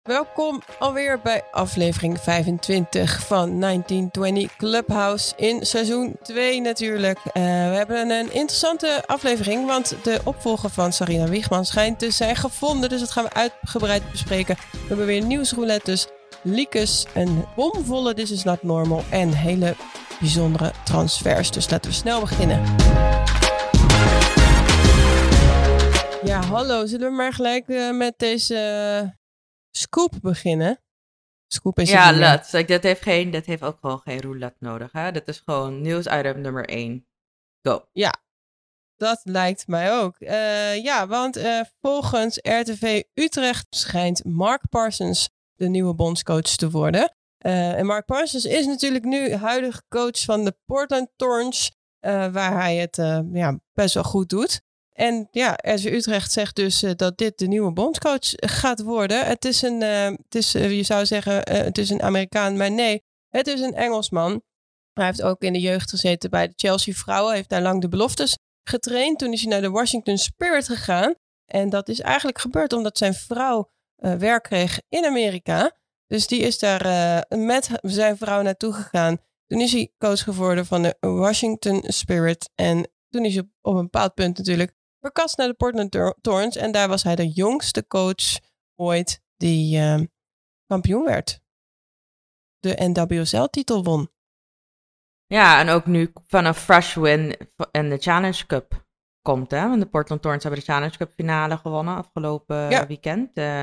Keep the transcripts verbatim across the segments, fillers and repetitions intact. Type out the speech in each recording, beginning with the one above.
Welkom alweer bij aflevering vijfentwintig van negentien twintig Clubhouse in seizoen twee natuurlijk. Uh, we hebben een interessante aflevering, want de opvolger van Sarina Wiegman schijnt te zijn gevonden. Dus dat gaan we uitgebreid bespreken. We hebben weer nieuwsroulettes, leakers, een bomvolle This Is Not Normal en hele bijzondere transfers. Dus laten we snel beginnen. Ja, hallo. Zullen we maar gelijk uh, met deze uh, scoop beginnen? Scoop is ja, laat. Like, dit, heeft geen, dit heeft ook gewoon geen roulette nodig. Hè? Dit is gewoon nieuwsitem nummer één. Go. Ja, dat lijkt mij ook. Uh, ja, want uh, volgens R T V Utrecht schijnt Mark Parsons de nieuwe bondscoach te worden. Uh, en Mark Parsons is natuurlijk nu huidige coach van de Portland Thorns, uh, waar hij het uh, ja, best wel goed doet. En ja, R T V Utrecht zegt dus uh, dat dit de nieuwe bondscoach gaat worden. Het is een, uh, het is, uh, je zou zeggen, uh, het is een Amerikaan, maar nee, het is een Engelsman. Hij heeft ook in de jeugd gezeten bij de Chelsea vrouwen, heeft daar lang de beloftes getraind. Toen is hij naar de Washington Spirit gegaan. En dat is eigenlijk gebeurd omdat zijn vrouw uh, werk kreeg in Amerika. Dus die is daar uh, met zijn vrouw naartoe gegaan. Toen is hij coach geworden van de Washington Spirit. En toen is hij op, op een bepaald punt natuurlijk verkast naar de Portland Thorns. En daar was hij de jongste coach ooit die uh, kampioen werd. De N W S L-titel won. Ja, en ook nu van een fresh win in de Challenge Cup komt. Hè? Want de Portland Thorns hebben de Challenge Cup finale gewonnen afgelopen ja. weekend. Uh,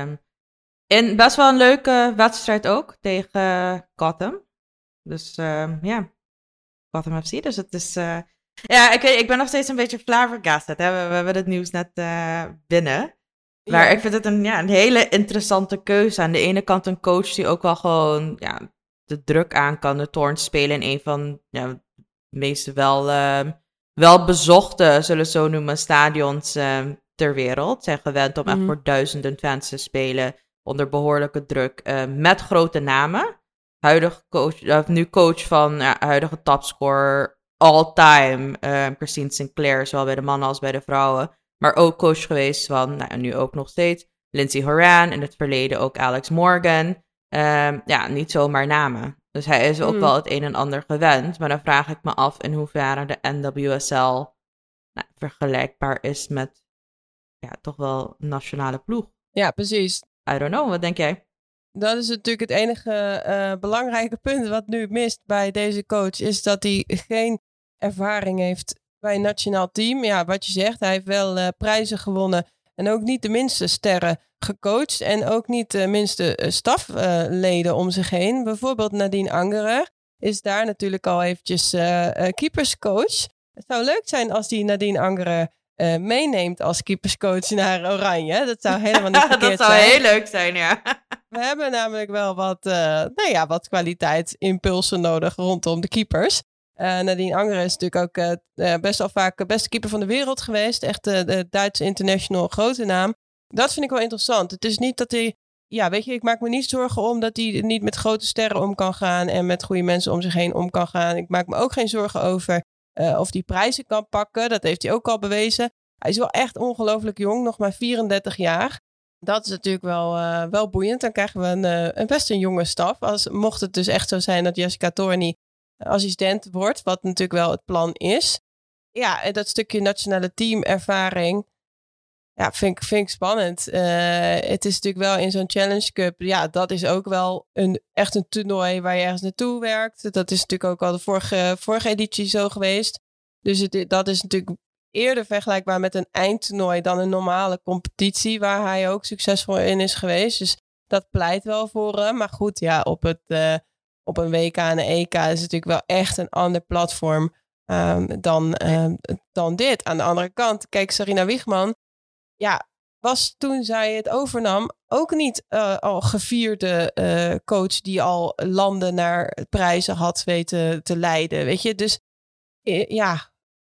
in best wel een leuke wedstrijd ook tegen Gotham. Dus uh, ja, Gotham F C. Dus het is... Uh, ja, ik, weet, ik ben nog steeds een beetje flabbergasted. Hè? We, we hebben het nieuws net uh, binnen. Maar ja. ik vind het een, ja, een hele interessante keuze. Aan de ene kant een coach die ook wel gewoon ja, de druk aan kan. De Thorns spelen in een van ja, de meest wel, uh, wel bezochte, zullen we zo noemen, stadions uh, ter wereld. Zijn gewend om mm. echt voor duizenden fans te spelen onder behoorlijke druk. Uh, met grote namen. Huidig coach, uh, nu coach van uh, huidige topscorer all-time, uh, Christine Sinclair, zowel bij de mannen als bij de vrouwen. Maar ook coach geweest van, nou, nu ook nog steeds, Lindsey Horan. In het verleden ook Alex Morgan. Um, ja, niet zomaar namen. Dus hij is ook mm. wel het een en ander gewend. Maar dan vraag ik me af in hoeverre de N W S L nou, vergelijkbaar is met ja, toch wel een nationale ploeg. Ja, precies. I don't know, wat denk jij? Dat is natuurlijk het enige uh, belangrijke punt wat nu mist bij deze coach. Is dat hij geen ervaring heeft bij een nationaal team. Ja, wat je zegt, hij heeft wel uh, prijzen gewonnen. En ook niet de minste sterren gecoacht. En ook niet de minste uh, stafleden uh, om zich heen. Bijvoorbeeld Nadine Angerer is daar natuurlijk al eventjes uh, uh, keeperscoach. Het zou leuk zijn als die Nadine Angerer uh, meeneemt als keeperscoach naar Oranje. Dat zou helemaal niet verkeerd zijn. Dat zou zijn. heel leuk zijn, ja. We hebben namelijk wel wat, uh, nou ja, wat kwaliteitsimpulsen nodig rondom de keepers. Uh, Nadine Angerer is natuurlijk ook uh, best wel vaak de beste keeper van de wereld geweest. Echt uh, de Duitse international grote naam. Dat vind ik wel interessant. Het is niet dat hij... Ja, weet je, ik maak me niet zorgen om dat hij niet met grote sterren om kan gaan en met goede mensen om zich heen om kan gaan. Ik maak me ook geen zorgen over uh, of hij prijzen kan pakken. Dat heeft hij ook al bewezen. Hij is wel echt ongelooflijk jong, nog maar vierendertig jaar. Dat is natuurlijk wel, uh, wel boeiend. Dan krijgen we een, uh, een best een jonge staf. Als, mocht het dus echt zo zijn dat Jessica Torney assistent wordt, wat natuurlijk wel het plan is. Ja, en dat stukje nationale teamervaring, ja, vind ik, vind ik spannend. Uh, het is natuurlijk wel in zo'n Challenge Cup, ja, dat is ook wel een, echt een toernooi waar je ergens naartoe werkt. Dat is natuurlijk ook al de vorige, vorige editie zo geweest. Dus het, dat is natuurlijk eerder vergelijkbaar met een eindtoernooi dan een normale competitie, waar hij ook succesvol in is geweest. Dus dat pleit wel voor hem. Maar goed, ja, op, het, uh, op een W K en een E K is het natuurlijk wel echt een ander platform um, dan, uh, dan dit. Aan de andere kant, kijk, Sarina Wiegman, ja, was toen zij het overnam ook niet uh, al gevierde uh, coach die al landen naar prijzen had weten te leiden, weet je. Dus uh, ja,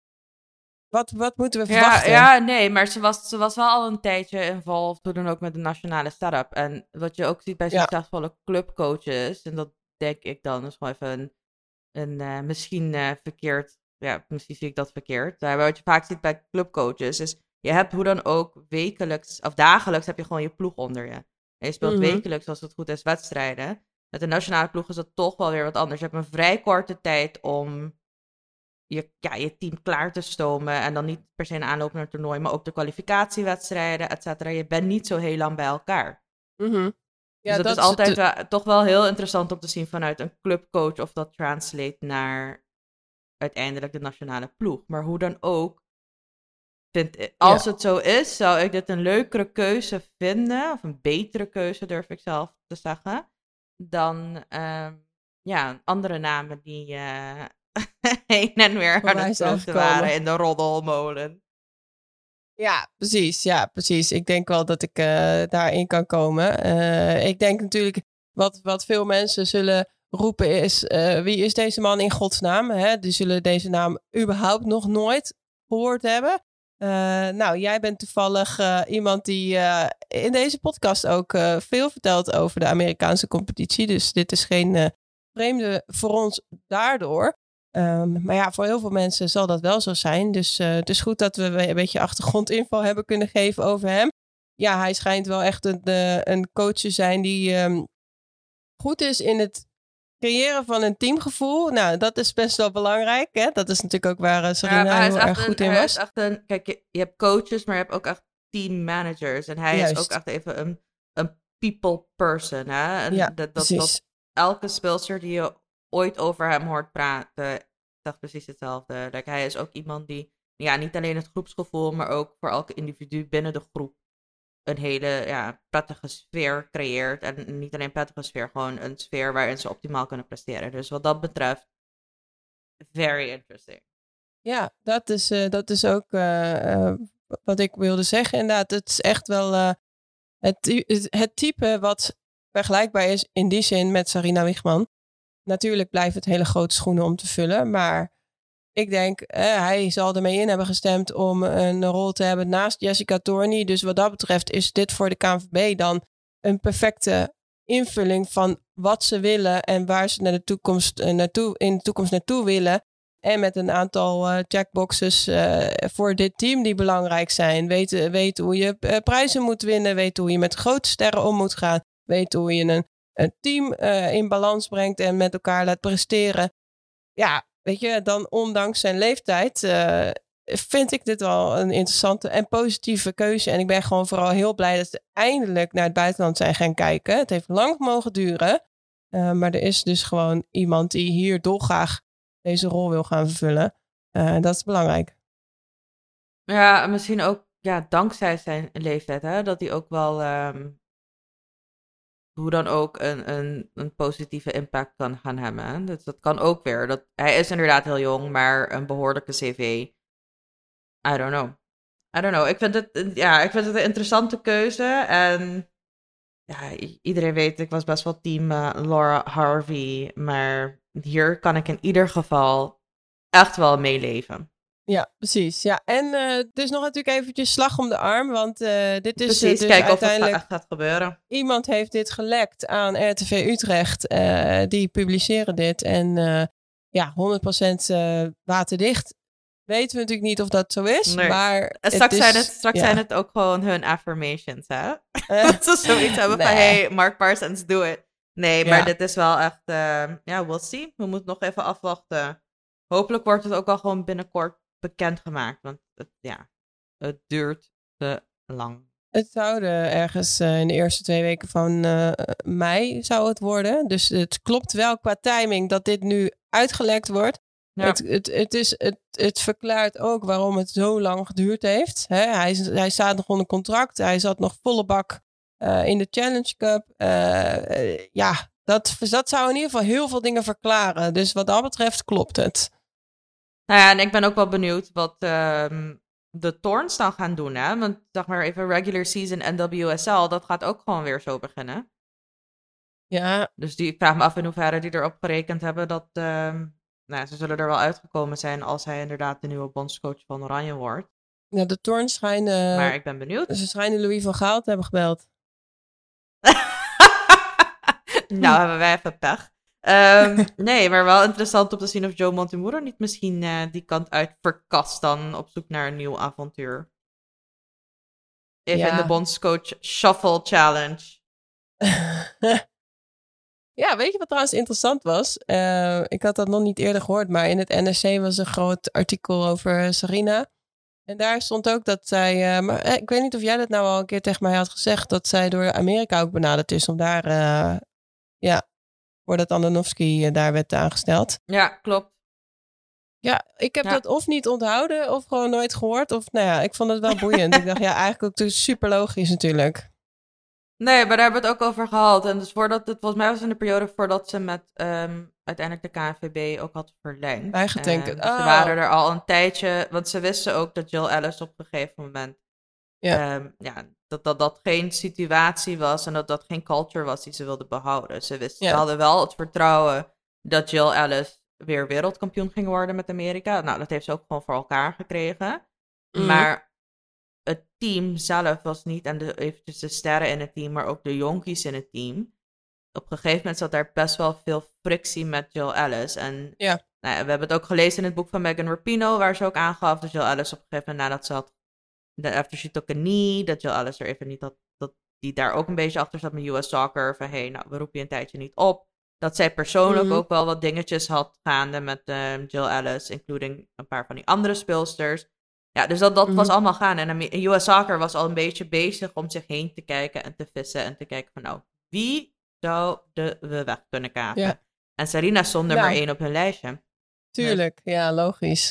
wat, wat moeten we verwachten? Ja, ja, nee, maar ze was, ze was wel al een tijdje involved, hoe dan ook met de nationale start-up. En wat je ook ziet bij succesvolle ja. clubcoaches, en dat denk ik dan is gewoon even een, een uh, misschien uh, verkeerd, ja, misschien zie ik dat verkeerd. Maar wat je vaak ziet bij clubcoaches is, je hebt hoe dan ook wekelijks of dagelijks heb je gewoon je ploeg onder je. En je speelt Mm-hmm. wekelijks, als het goed is, wedstrijden. Met de nationale ploeg is dat toch wel weer wat anders. Je hebt een vrij korte tijd om je, ja, je team klaar te stomen. En dan niet per se een aanloop naar een toernooi, maar ook de kwalificatiewedstrijden, et cetera. Je bent niet zo heel lang bij elkaar. Mm-hmm. Ja, dus dat, dat is altijd te... wel, toch wel heel interessant om te zien vanuit een clubcoach of dat translate naar uiteindelijk de nationale ploeg. Maar hoe dan ook, vind, als ja. het zo is, zou ik dit een leukere keuze vinden, of een betere keuze durf ik zelf te zeggen, dan uh, ja, andere namen die uh, heen en weer aan het vloten waren in de roddelmolen. Ja, precies. Ja, precies. Ik denk wel dat ik uh, daarin kan komen. Uh, ik denk natuurlijk, wat, wat veel mensen zullen roepen is, uh, wie is deze man in godsnaam? Hè? Die zullen deze naam überhaupt nog nooit gehoord hebben. Uh, nou, jij bent toevallig uh, iemand die uh, in deze podcast ook uh, veel vertelt over de Amerikaanse competitie. Dus dit is geen uh, vreemde voor ons daardoor. Um, maar ja, voor heel veel mensen zal dat wel zo zijn. Dus uh, het is goed dat we een beetje achtergrondinfo hebben kunnen geven over hem. Ja, hij schijnt wel echt een, uh, een coach te zijn die um, goed is in het creëren van een teamgevoel. Nou, dat is best wel belangrijk. Hè? Dat is natuurlijk ook waar uh, Serena ja, heel erg goed een, in hij was. Is echt een, kijk, je, je hebt coaches, maar je hebt ook echt teammanagers. En hij Juist. is ook echt even een, een people person. Hè? En ja, dat, dat, dat elke speelster die je ooit over hem hoort praten, zegt precies hetzelfde. Like, hij is ook iemand die ja, niet alleen het groepsgevoel, maar ook voor elke individu binnen de groep een hele ja, prettige sfeer creëert. En niet alleen prettige sfeer, gewoon een sfeer waarin ze optimaal kunnen presteren. Dus wat dat betreft, very interesting. Ja, dat is, uh, dat is ook uh, uh, wat ik wilde zeggen. Inderdaad, het is echt wel uh, het, het type wat vergelijkbaar is in die zin met Sarina Wiegman. Natuurlijk blijft het hele grote schoenen om te vullen, maar ik denk, eh, hij zal ermee in hebben gestemd om een rol te hebben naast Jessica Thorney. Dus wat dat betreft is dit voor de K N V B dan een perfecte invulling van wat ze willen en waar ze naar de toekomst, uh, naartoe, in de toekomst naartoe willen. En met een aantal uh, checkboxes uh, voor dit team die belangrijk zijn. Weten, weten hoe je uh, prijzen moet winnen, weten hoe je met grote sterren om moet gaan, weten hoe je een, een team uh, in balans brengt en met elkaar laat presteren. Ja, weet je, dan ondanks zijn leeftijd uh, vind ik dit wel een interessante en positieve keuze. En ik ben gewoon vooral heel blij dat ze eindelijk naar het buitenland zijn gaan kijken. Het heeft lang mogen duren. Uh, maar er is dus gewoon iemand die hier dolgraag deze rol wil gaan vervullen. Uh, dat is belangrijk. Ja, misschien ook ja, dankzij zijn leeftijd. Hè? Dat hij ook wel um, hoe dan ook een, een, een positieve impact kan gaan hebben. Hè? Dus dat kan ook weer. Dat, hij is inderdaad heel jong, maar een behoorlijke cv. I don't know. I don't know. Ik vind het, ja, ik vind het een interessante keuze. En ja, iedereen weet, ik was best wel team uh, Laura Harvey. Maar hier kan ik in ieder geval echt wel meeleven. Ja, precies. Ja, en uh, dus nog natuurlijk eventjes slag om de arm, want uh, dit is precies, dus kijken uiteindelijk of het echt gaat gebeuren. Iemand heeft dit gelekt aan R T V Utrecht. Uh, die publiceren dit en uh, ja, honderd procent uh, waterdicht. Weten we natuurlijk niet of dat zo is, nee. maar en straks, het zijn, is, het, straks ja. zijn het ook gewoon hun affirmations, hè? Uh, dat ze zoiets hebben nee. van, hey, Mark Parsons, do it. Nee, maar ja. dit is wel echt, uh, ja, we'll see. We moeten nog even afwachten. Hopelijk wordt het ook al gewoon binnenkort bekendgemaakt, want het, ja, het duurt te lang. Het zou er ergens uh, in de eerste twee weken van uh, mei zou het worden. Dus het klopt wel qua timing dat dit nu uitgelekt wordt. Ja. Het, het, het, is, het, het verklaart ook waarom het zo lang geduurd heeft. Hè? Hij, hij staat nog onder contract. Hij zat nog volle bak uh, in de Challenge Cup. Uh, uh, ja, dat, dat zou in ieder geval heel veel dingen verklaren. Dus wat dat betreft klopt het. Nou ja, en ik ben ook wel benieuwd wat uh, de Thorns dan gaan doen, hè? Want zeg maar even regular season N W S L, dat gaat ook gewoon weer zo beginnen. Ja. Dus die, ik vraag me af in hoeverre die erop gerekend hebben dat, uh, nou, ze zullen er wel uitgekomen zijn als hij inderdaad de nieuwe bondscoach van Oranje wordt. Ja, de Thorns schijnen... Maar ik ben benieuwd. Ze schijnen Louis van Gaal te hebben gebeld. Nou, hm. hebben wij even pech. Um, nee, maar wel interessant om te zien of Joe Montemurro niet misschien uh, die kant uit verkast dan op zoek naar een nieuw avontuur. Even ja. in de bondscoach shuffle challenge. Ja, weet je wat trouwens interessant was? Uh, ik had dat nog niet eerder gehoord, maar in het N R C was een groot artikel over Serena. En daar stond ook dat zij... Uh, maar eh, ik weet niet of jij dat nou al een keer tegen mij had gezegd, dat zij door Amerika ook benaderd is om daar... Uh, ja, voordat Andonovski uh, daar werd aangesteld. Ja, klopt. Ja, ik heb ja. dat of niet onthouden of gewoon nooit gehoord. Of nou ja, ik vond het wel boeiend. Ik dacht, ja, eigenlijk ook super logisch natuurlijk. Nee, maar daar hebben we het ook over gehad. En dus voordat het, volgens mij was in de periode voordat ze met um, uiteindelijk de K N V B ook had verlengd. Bijgetekend. Um, dus oh. Ze waren er al een tijdje, want ze wisten ook dat Jill Ellis op een gegeven moment, ja. Um, ja, dat, dat dat geen situatie was en dat dat geen culture was die ze wilden behouden. Ze wisten, ja. Ze hadden wel het vertrouwen dat Jill Ellis weer wereldkampioen ging worden met Amerika. Nou, dat heeft ze ook gewoon voor elkaar gekregen. Mm. Maar het team zelf was niet, en de, eventjes de sterren in het team, maar ook de jonkies in het team. Op een gegeven moment zat daar best wel veel frictie met Jill Ellis. En ja. Nou ja, we hebben het ook gelezen in het boek van Megan Rapinoe, waar ze ook aangaf dat Jill Ellis op een gegeven moment, nadat ze had, after she took a knee, dat Jill Ellis er even niet had, dat die daar ook een beetje achter zat met U S Soccer, van hé, hey, nou, we roepen je een tijdje niet op. Dat zij persoonlijk mm-hmm. ook wel wat dingetjes had gaande met uh, Jill Ellis, including een paar van die andere speelsters. Ja, dus dat, dat mm-hmm. was allemaal gaan. En U S Soccer was al een beetje bezig om zich heen te kijken en te vissen en te kijken van, nou, wie zouden we weg kunnen kapen? Ja. En Serena stond nummer ja. één op hun lijstje. Tuurlijk, dus. Ja, logisch.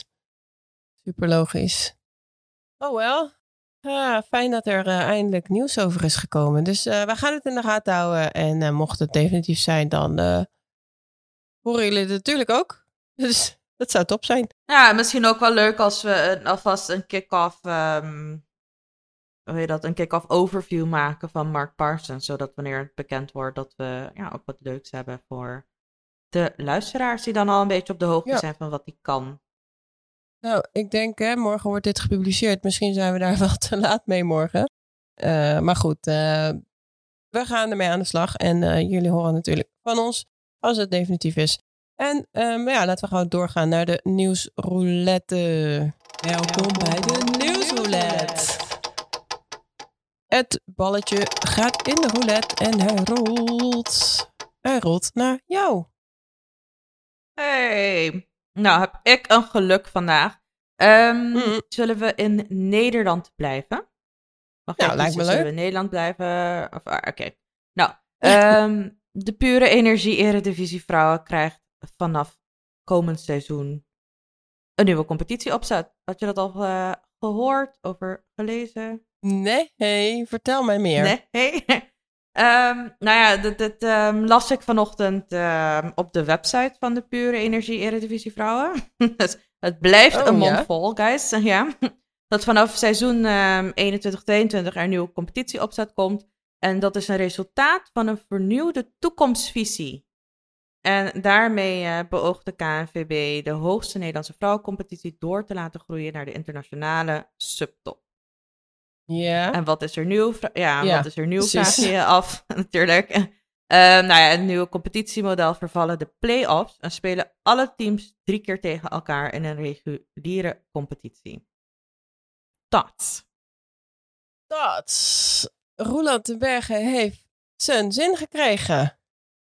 Super logisch. Oh wel. Ah, fijn dat er uh, eindelijk nieuws over is gekomen. Dus uh, we gaan het in de gaten houden. En uh, mocht het definitief zijn, dan uh, horen jullie het natuurlijk ook. Dus dat zou top zijn. Ja, misschien ook wel leuk als we uh, alvast een kick-off, um, hoe heet dat, een kick-off overview maken van Mark Parsons. Zodat wanneer het bekend wordt, dat we ja, ook wat leuks hebben voor de luisteraars die dan al een beetje op de hoogte ja. zijn van wat hij kan. Nou, ik denk, hè, morgen wordt dit gepubliceerd. Misschien zijn we daar wel te laat mee morgen. Uh, maar goed, uh, we gaan ermee aan de slag. En uh, jullie horen natuurlijk van ons als het definitief is. En um, ja, laten we gewoon doorgaan naar de nieuwsroulette. Welkom bij de nieuwsroulette. Het balletje gaat in de roulette en hij rolt. Hij rolt naar jou. Hey, nou heb ik een geluk vandaag. Um, mm. Zullen we in Nederland blijven? Wacht nou, lijkt me leuk. Zullen we in Nederland blijven? Ah, Oké. Okay. Nou, um, de Pure Energie Eredivisie Vrouwen krijgt vanaf komend seizoen een nieuwe competitie opzet. Had je dat al uh, gehoord, over gelezen? Nee, hey, vertel mij meer. Nee, hey. Um, nou ja, dat, dat um, las ik vanochtend um, op de website van de Pure Energie Eredivisie Vrouwen. Dus het blijft oh, een mond ja? vol, guys. Ja. Dat vanaf seizoen um, eenentwintig tweeëntwintig er een nieuwe competitie opzet komt. En dat is een resultaat van een vernieuwde toekomstvisie. En daarmee uh, beoogt de K N V B de hoogste Nederlandse vrouwencompetitie door te laten groeien naar de internationale subtop. Ja. En wat is er nieuw? Ja, ja, wat is er nieuw? Vraag je je af, natuurlijk. Uh, nou ja, het nieuwe competitiemodel vervallen de play-offs en spelen alle teams drie keer tegen elkaar in een reguliere competitie. Thoughts? Thoughts. Roeland de Bergen heeft zijn zin gekregen.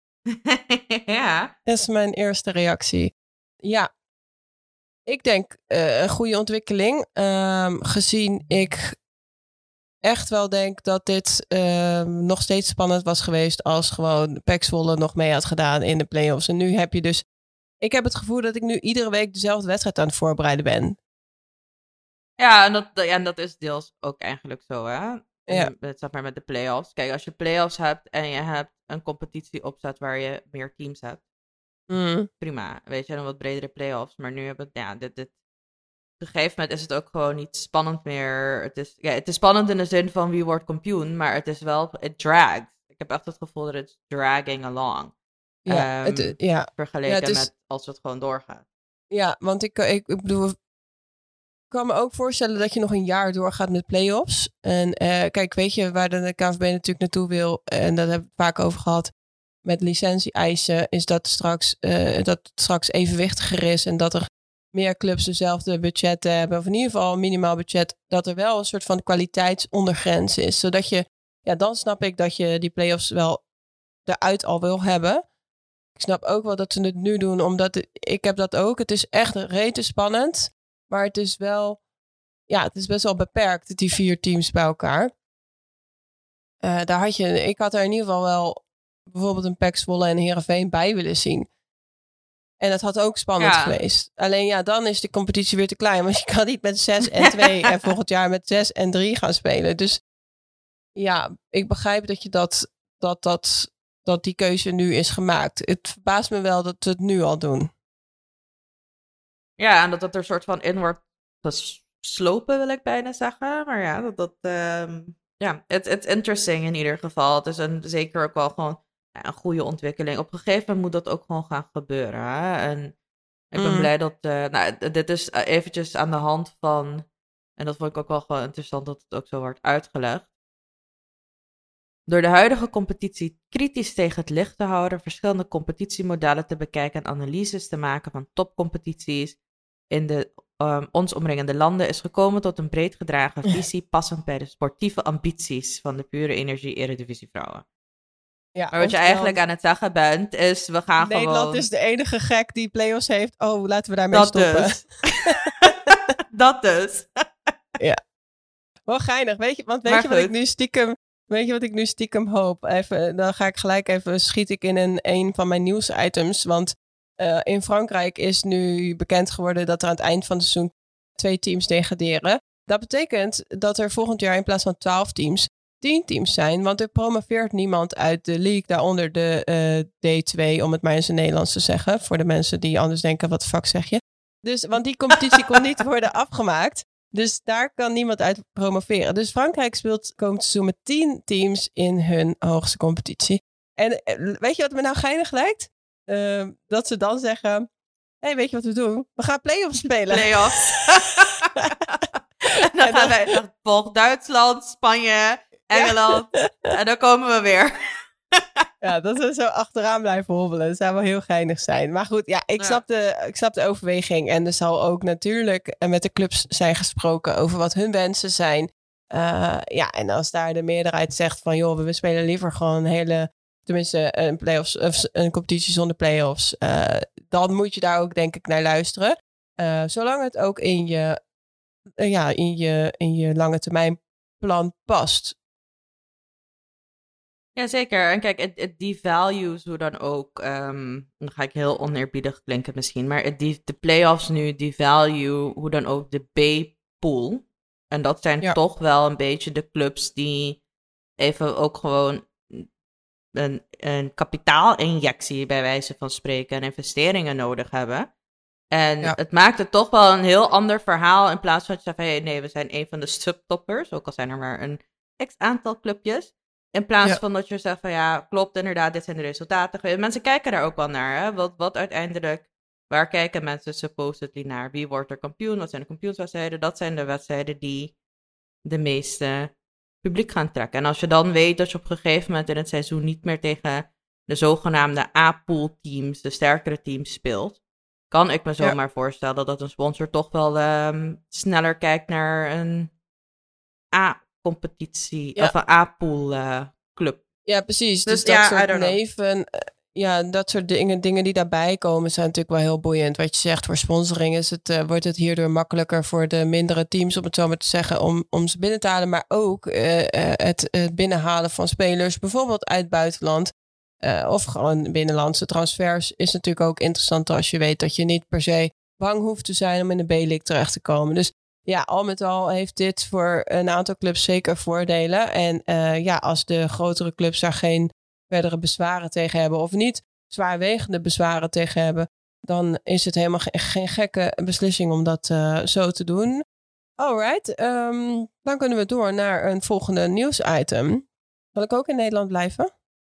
Ja. Dat is mijn eerste reactie. Ja. Ik denk uh, een goede ontwikkeling. Um, gezien ik echt wel denk dat dit uh, nog steeds spannend was geweest als gewoon P E C Zwolle nog mee had gedaan in de play-offs. En nu heb je dus... Ik heb het gevoel dat ik nu iedere week dezelfde wedstrijd aan het voorbereiden ben. Ja, en dat, ja, en dat is deels ook eigenlijk zo, hè? Ja. Zeg maar met de play-offs. Kijk, als je play-offs hebt en je hebt een competitie opzet waar je meer teams hebt. Mm. Prima, weet je, dan wat bredere play-offs. Maar nu hebben we, ja, dit, dit... Op een gegeven moment is het ook gewoon niet spannend meer. Het is, ja, het is spannend in de zin van wie wordt kampioen, maar het is wel, it drags. Ik heb echt het gevoel dat het dragging along. Ja, um, het, ja. Vergeleken ja, het is, met als het gewoon doorgaat. Ja, want ik, ik, ik bedoel, ik kan me ook voorstellen dat je nog een jaar doorgaat met play-offs. En uh, kijk, weet je waar de K N V B natuurlijk naartoe wil, en dat hebben we het vaak over gehad, met licentie-eisen, is dat straks, uh, dat het straks evenwichtiger is en dat er meer clubs dezelfde budgetten hebben, of in ieder geval een minimaal budget, dat er wel een soort van kwaliteitsondergrens is. Zodat je, ja, dan snap ik dat je die play-offs wel eruit al wil hebben. Ik snap ook wel dat ze het nu doen, omdat het, ik heb dat ook. Het is echt rete spannend, maar het is wel, ja, het is best wel beperkt, die vier teams bij elkaar. Uh, daar had je, ik had er in ieder geval wel bijvoorbeeld een P E C Zwolle en Heerenveen bij willen zien. En dat had ook spannend ja. geweest. Alleen ja, dan is de competitie weer te klein. Want je kan niet met zes en twee en volgend jaar met zes en drie gaan spelen. Dus ja, ik begrijp dat je dat, dat, dat, dat die keuze nu is gemaakt. Het verbaast me wel dat ze het nu al doen. Ja, en dat dat er een soort van in wordt geslopen, wil ik bijna zeggen. Maar ja, dat dat... Um, ja, het is interesting in ieder geval. Het is een, zeker ook wel gewoon ja, een goede ontwikkeling. Op een gegeven moment moet dat ook gewoon gaan gebeuren. Hè? En ik ben mm. blij dat... Uh, nou, dit is eventjes aan de hand van... En dat vond ik ook wel gewoon interessant dat het ook zo wordt uitgelegd. Door de huidige competitie kritisch tegen het licht te houden, verschillende competitiemodellen te bekijken en analyses te maken van topcompetities in de um, ons omringende landen, is gekomen tot een breed gedragen visie passend bij de sportieve ambities van de pure energie Eredivisie vrouwen. Ja, maar wat je eigenlijk aan het zeggen bent, is we gaan Nederland gewoon... Nederland is de enige gek die play-offs heeft. Oh, laten we daarmee dat stoppen. Dus. dat dus. Ja. Wel geinig. Weet je, want weet maar je wat ik nu stiekem... Weet je wat ik nu stiekem hoop? Even, dan ga ik gelijk even, schiet ik in een, een van mijn nieuwsitems. Want uh, in Frankrijk is nu bekend geworden dat er aan het eind van het seizoen twee teams degraderen. Dat betekent dat er volgend jaar in plaats van twaalf teams, tien teams zijn. Want er promoveert niemand uit de league, daaronder de uh, D twee, om het maar in zijn Nederlands te zeggen. Voor de mensen die anders denken, wat de fuck zeg je? Dus, want die competitie kon niet worden afgemaakt. Dus daar kan niemand uit promoveren. Dus Frankrijk speelt komend seizoen met tien teams in hun hoogste competitie. En weet je wat me nou geinig lijkt? Uh, dat ze dan zeggen... Hé, hey, weet je wat we doen? We gaan play-offs spelen. Play-offs. En dan gaan wij naar volg Duitsland, Spanje, Engeland. Ja. En dan komen we weer. Ja, dat we zo achteraan blijven hobbelen. Dat zou wel heel geinig zijn. Maar goed, ja, ik, ja. Snap de, ik snap de overweging. En er zal ook natuurlijk met de clubs zijn gesproken over wat hun wensen zijn. Uh, ja, en als daar de meerderheid zegt van... joh, we spelen liever gewoon een hele... tenminste, een, play-offs, of een competitie zonder play-offs. Uh, dan moet je daar ook, denk ik, naar luisteren. Uh, zolang het ook in je, uh, ja, in je, in je lange termijn plan past... Jazeker. En kijk, het, het devalues hoe dan ook, um, dan ga ik heel oneerbiedig klinken misschien, maar het, die, de play-offs nu devalue hoe dan ook de B-pool. En dat zijn ja. toch wel een beetje de clubs die even ook gewoon een, een kapitaalinjectie bij wijze van spreken en investeringen nodig hebben. En ja. het maakt het toch wel een heel ander verhaal in plaats van dat je zegt, hey, nee, we zijn een van de subtoppers, ook al zijn er maar een x-aantal clubjes. In plaats ja. van dat je zegt van ja, klopt inderdaad, dit zijn de resultaten. Mensen kijken daar ook wel naar. Hè? Wat, wat uiteindelijk, waar kijken mensen supposedly naar? Wie wordt er kampioen? Wat zijn de kampioenswedstrijden? Dat zijn de wedstrijden die de meeste publiek gaan trekken. En als je dan weet dat je op een gegeven moment in het seizoen niet meer tegen de zogenaamde A-pool teams, de sterkere teams speelt, kan ik me zomaar ja. voorstellen dat een sponsor toch wel um, sneller kijkt naar een A competitie ja. of een A-pool uh, club. Ja, precies. Dus, dus dat ja, soort neven, uh, ja, dat soort dingen, dingen die daarbij komen zijn natuurlijk wel heel boeiend. Wat je zegt, voor sponsoring is het, uh, wordt het hierdoor makkelijker voor de mindere teams, om het zo maar te zeggen, om, om ze binnen te halen. Maar ook uh, uh, het uh, binnenhalen van spelers, bijvoorbeeld uit het buitenland. Uh, of gewoon binnenlandse transfers is natuurlijk ook interessant als je weet dat je niet per se bang hoeft te zijn om in de B-league terecht te komen. Dus ja, al met al heeft dit voor een aantal clubs zeker voordelen. En uh, ja, als de grotere clubs daar geen verdere bezwaren tegen hebben of niet zwaarwegende bezwaren tegen hebben, dan is het helemaal ge- geen gekke beslissing om dat uh, zo te doen. Alright, um, dan kunnen we door naar een volgende nieuwsitem. Zal ik ook in Nederland blijven?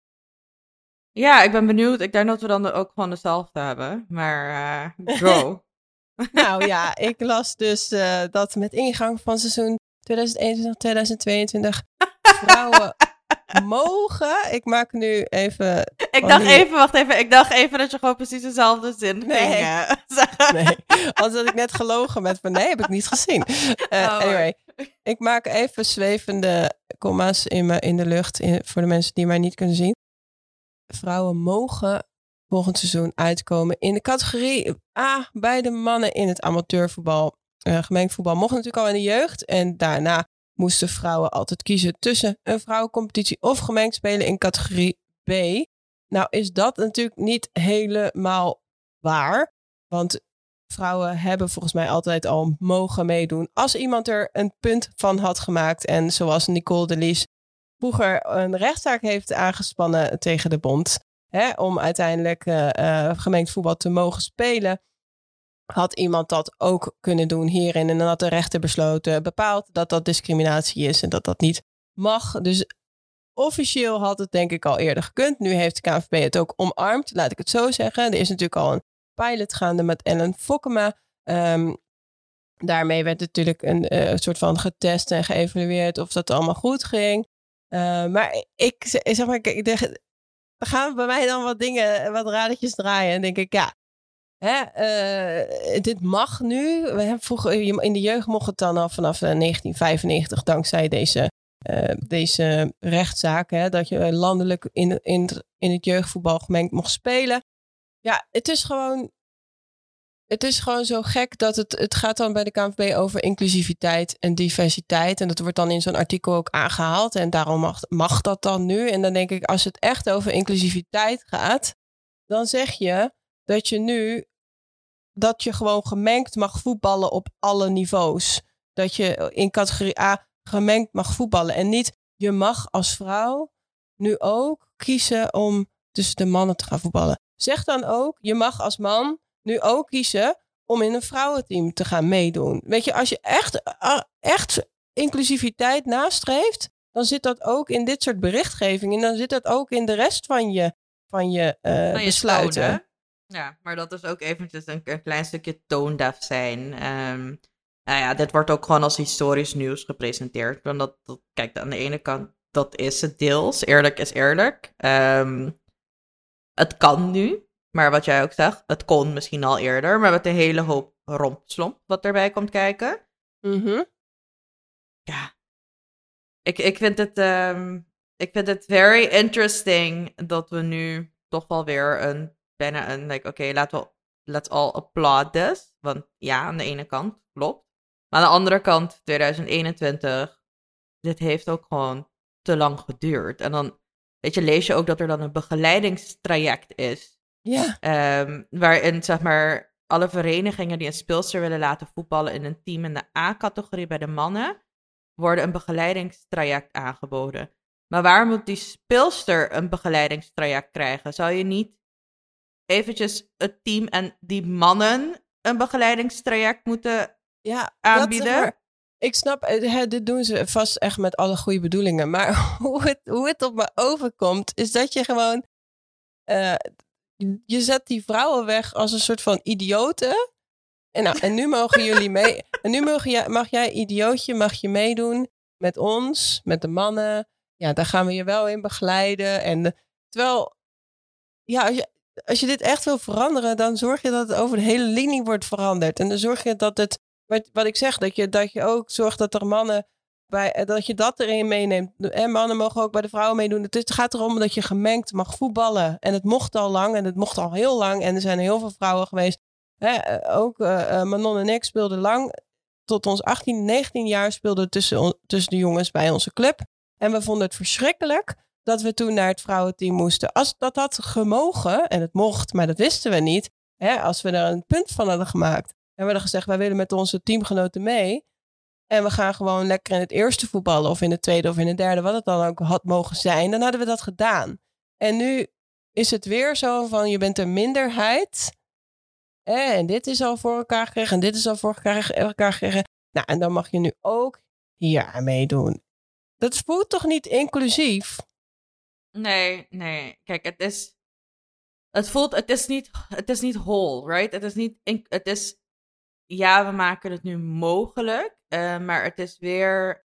Ja, ik ben benieuwd. Ik denk dat we dan ook gewoon dezelfde hebben. Maar uh, go. Nou ja, ik las dus uh, dat met ingang van seizoen tweeduizend eenentwintig tweeduizend tweeëntwintig vrouwen mogen. Ik maak nu even... Ik dacht die... even, wacht even. Ik dacht even dat je gewoon precies dezelfde zin nee. ging uh, zeggen. Nee, anders had ik net gelogen met van nee, heb ik niet gezien. Uh, oh, anyway, ik maak even zwevende komma's in, me, in de lucht in, voor de mensen die mij niet kunnen zien. vrouwen mogen volgend seizoen uitkomen in de categorie A bij de mannen in het amateurvoetbal. Uh, gemengd voetbal mocht natuurlijk al in de jeugd. En daarna moesten vrouwen altijd kiezen tussen een vrouwencompetitie of gemengd spelen in categorie B. Nou is dat natuurlijk niet helemaal waar. Want vrouwen hebben volgens mij altijd al mogen meedoen als iemand er een punt van had gemaakt. En zoals Nicole de Lies vroeger een rechtszaak heeft aangespannen tegen de bond. Hè, om uiteindelijk uh, uh, gemengd voetbal te mogen spelen. Had iemand dat ook kunnen doen hierin. En dan had de rechter besloten, bepaald dat dat discriminatie is. En dat dat niet mag. Dus officieel had het denk ik al eerder gekund. Nu heeft de K N V B het ook omarmd. Laat ik het zo zeggen. Er is natuurlijk al een pilot gaande met Ellen Fokkema. Um, daarmee werd natuurlijk een uh, soort van getest en geëvalueerd of dat allemaal goed ging. Uh, maar ik zeg maar, kijk, er gaan bij mij dan wat dingen, wat radertjes draaien. En denk ik, ja, hè, uh, dit mag nu. We hebben vroeger, in de jeugd mocht het dan al vanaf negentien vijfennegentig, dankzij deze, uh, deze rechtszaak, hè, dat je landelijk in, in, in het jeugdvoetbal gemengd mocht spelen. Ja, het is gewoon, het is gewoon zo gek dat het, het gaat dan bij de K N V B over inclusiviteit en diversiteit. En dat wordt dan in zo'n artikel ook aangehaald. En daarom mag, mag dat dan nu. En dan denk ik, als het echt over inclusiviteit gaat, dan zeg je dat je nu, dat je gewoon gemengd mag voetballen op alle niveaus. Dat je in categorie A gemengd mag voetballen. En niet, je mag als vrouw nu ook kiezen om tussen de mannen te gaan voetballen. Zeg dan ook, je mag als man nu ook kiezen om in een vrouwenteam te gaan meedoen. Weet je, als je echt, echt inclusiviteit nastreeft, dan zit dat ook in dit soort berichtgeving. En dan zit dat ook in de rest van je, van je, uh, van je besluiten. Tonen. Ja, maar dat is ook eventjes een, een klein stukje tone-deaf zijn. Um, nou ja, dit wordt ook gewoon als historisch nieuws gepresenteerd. Want dat, dat, kijk, aan de ene kant, dat is het deels. Eerlijk is eerlijk. Um, het kan nu. Maar wat jij ook zegt, het kon misschien al eerder. Maar met een hele hoop rompslomp wat erbij komt kijken. Mm-hmm. Ja. Ik, ik, vind het, um, ik vind het very interesting dat we nu toch wel weer een, bijna een, like, oké, okay, laten we, let's all applaud this. Want ja, aan de ene kant, klopt. Maar aan de andere kant, twintig eenentwintig, dit heeft ook gewoon te lang geduurd. En dan, weet je, lees je ook dat er dan een begeleidingstraject is. Ja. Um, waarin, zeg maar, alle verenigingen die een speelster willen laten voetballen in een team in de A-categorie bij de mannen, worden een begeleidingstraject aangeboden. Maar waar moet die speelster een begeleidingstraject krijgen? Zou je niet eventjes het team en die mannen een begeleidingstraject moeten ja, aanbieden? Dat, ik snap, hè, dit doen ze vast echt met alle goede bedoelingen. Maar hoe het, hoe het op me overkomt, is dat je gewoon Uh, je zet die vrouwen weg als een soort van idioten. En, nou, en nu mogen jullie mee. En nu mag jij, mag jij, idiootje, mag je meedoen met ons, met de mannen. Ja, daar gaan we je wel in begeleiden. En terwijl, ja, als je, als je dit echt wil veranderen, dan zorg je dat het over de hele linie wordt veranderd. En dan zorg je dat het, wat, wat ik zeg, dat je, dat je ook zorgt dat er mannen bij, dat je dat erin meeneemt. En mannen mogen ook bij de vrouwen meedoen. Het gaat erom dat je gemengd mag voetballen. En het mocht al lang. En het mocht al heel lang. En er zijn heel veel vrouwen geweest. Hè, ook uh, Manon en ik speelden lang. Tot ons achttien, negentien jaar speelden tussen, tussen de jongens bij onze club. En we vonden het verschrikkelijk dat we toen naar het vrouwenteam moesten. Als dat had gemogen, en het mocht, maar dat wisten we niet. Hè, als we er een punt van hadden gemaakt. En we hadden gezegd, wij willen met onze teamgenoten mee. En we gaan gewoon lekker in het eerste voetballen. Of in het tweede of in het derde. Wat het dan ook had mogen zijn. Dan hadden we dat gedaan. En nu is het weer zo van. Je bent een minderheid. En dit is al voor elkaar gekregen. En dit is al voor elkaar gekregen. Nou, en dan mag je nu ook hier aan meedoen. Dat voelt toch niet inclusief? Nee, nee. Kijk, het is. Het voelt. Het is niet. Het is niet whole, right? Het is niet. Het is. Ja, we maken het nu mogelijk. Uh, maar het is weer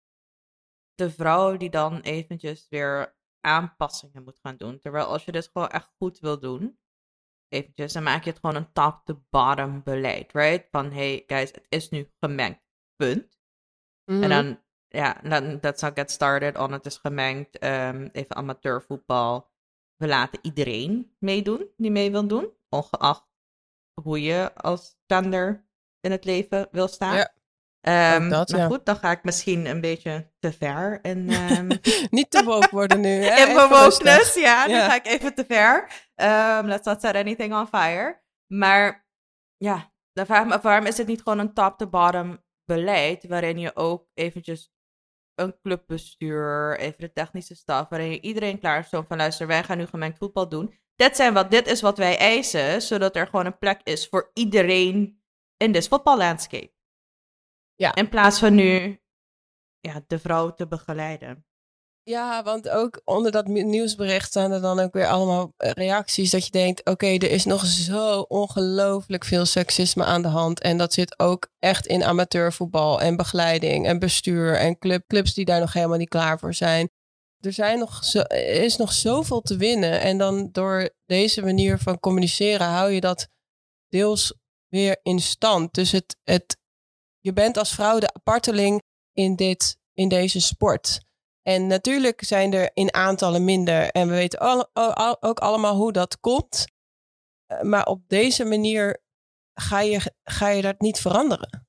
de vrouw die dan eventjes weer aanpassingen moet gaan doen. Terwijl als je dit gewoon echt goed wil doen, eventjes, dan maak je het gewoon een top-to-bottom beleid, right? Van, hey guys, het is nu gemengd, punt. Mm-hmm. En dan, ja, dan, let's not get started on het is gemengd, um, even amateurvoetbal. we laten iedereen meedoen die mee wil doen. Ongeacht hoe je als gender in het leven wil staan. Ja. Um, dat, maar ja. goed, dan ga ik misschien een beetje te ver. In, um... Niet te woke worden nu. Hè? In mijn wokeness, ja. Nu ja. ga ik even te ver. Um, let's not set anything on fire. Maar ja, dan vraag ik me af, waarom is het niet gewoon een top-to-bottom beleid, waarin je ook eventjes een clubbestuur, even de technische staf, waarin je iedereen klaar is van luister, wij gaan nu gemengd voetbal doen. Dit, zijn wat, dit is wat wij eisen, zodat er gewoon een plek is voor iedereen in this voetballandscape. Ja. In plaats van nu ja, de vrouw te begeleiden. Ja, want ook onder dat nieuwsbericht staan er dan ook weer allemaal reacties dat je denkt, oké, okay, er is nog zo ongelooflijk veel seksisme aan de hand. En dat zit ook echt in amateurvoetbal en begeleiding en bestuur en club, clubs die daar nog helemaal niet klaar voor zijn. Er, zijn nog zo, er is nog zoveel te winnen. En dan door deze manier van communiceren hou je dat deels weer in stand. Dus het, het, je bent als vrouw de aparteling in, dit, in deze sport. En natuurlijk zijn er in aantallen minder. En we weten al, al, ook allemaal hoe dat komt. Maar op deze manier ga je, ga je dat niet veranderen.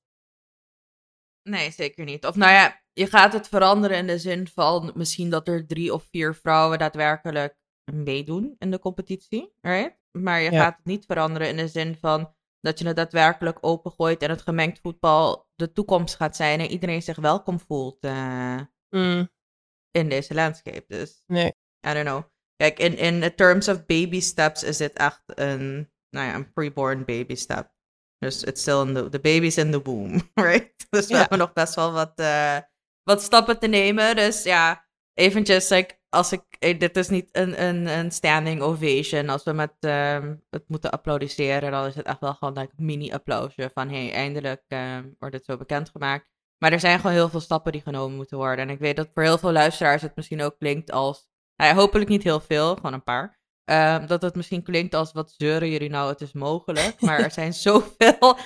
Nee, zeker niet. Of nou ja, je gaat het veranderen in de zin van misschien dat er drie of vier vrouwen daadwerkelijk meedoen in de competitie. Right? Maar je ja. gaat het niet veranderen in de zin van dat je het daadwerkelijk opengooit en het gemengd voetbal de toekomst gaat zijn en iedereen zich welkom voelt. Uh... Mm. In deze landscape, dus. Nee. I don't know. Kijk, in, in terms of baby steps is dit echt een, nou ja, een preborn baby step. Dus it's still in the, the baby's in the womb, right? Dus we ja. hebben nog best wel wat, uh, wat stappen te nemen. Dus ja, eventjes, like, als ik, eh, dit is niet een, een, een standing ovation. Als we met um, het moeten applaudisseren, dan is het echt wel gewoon like, een mini-applausje van, hey, eindelijk uh, wordt het zo bekendgemaakt. Maar er zijn gewoon heel veel stappen die genomen moeten worden. En ik weet dat voor heel veel luisteraars het misschien ook klinkt als... Nou ja, hopelijk niet heel veel, gewoon een paar. Uh, dat het misschien klinkt als, wat zeuren jullie nou, het is mogelijk. Maar er zijn zoveel...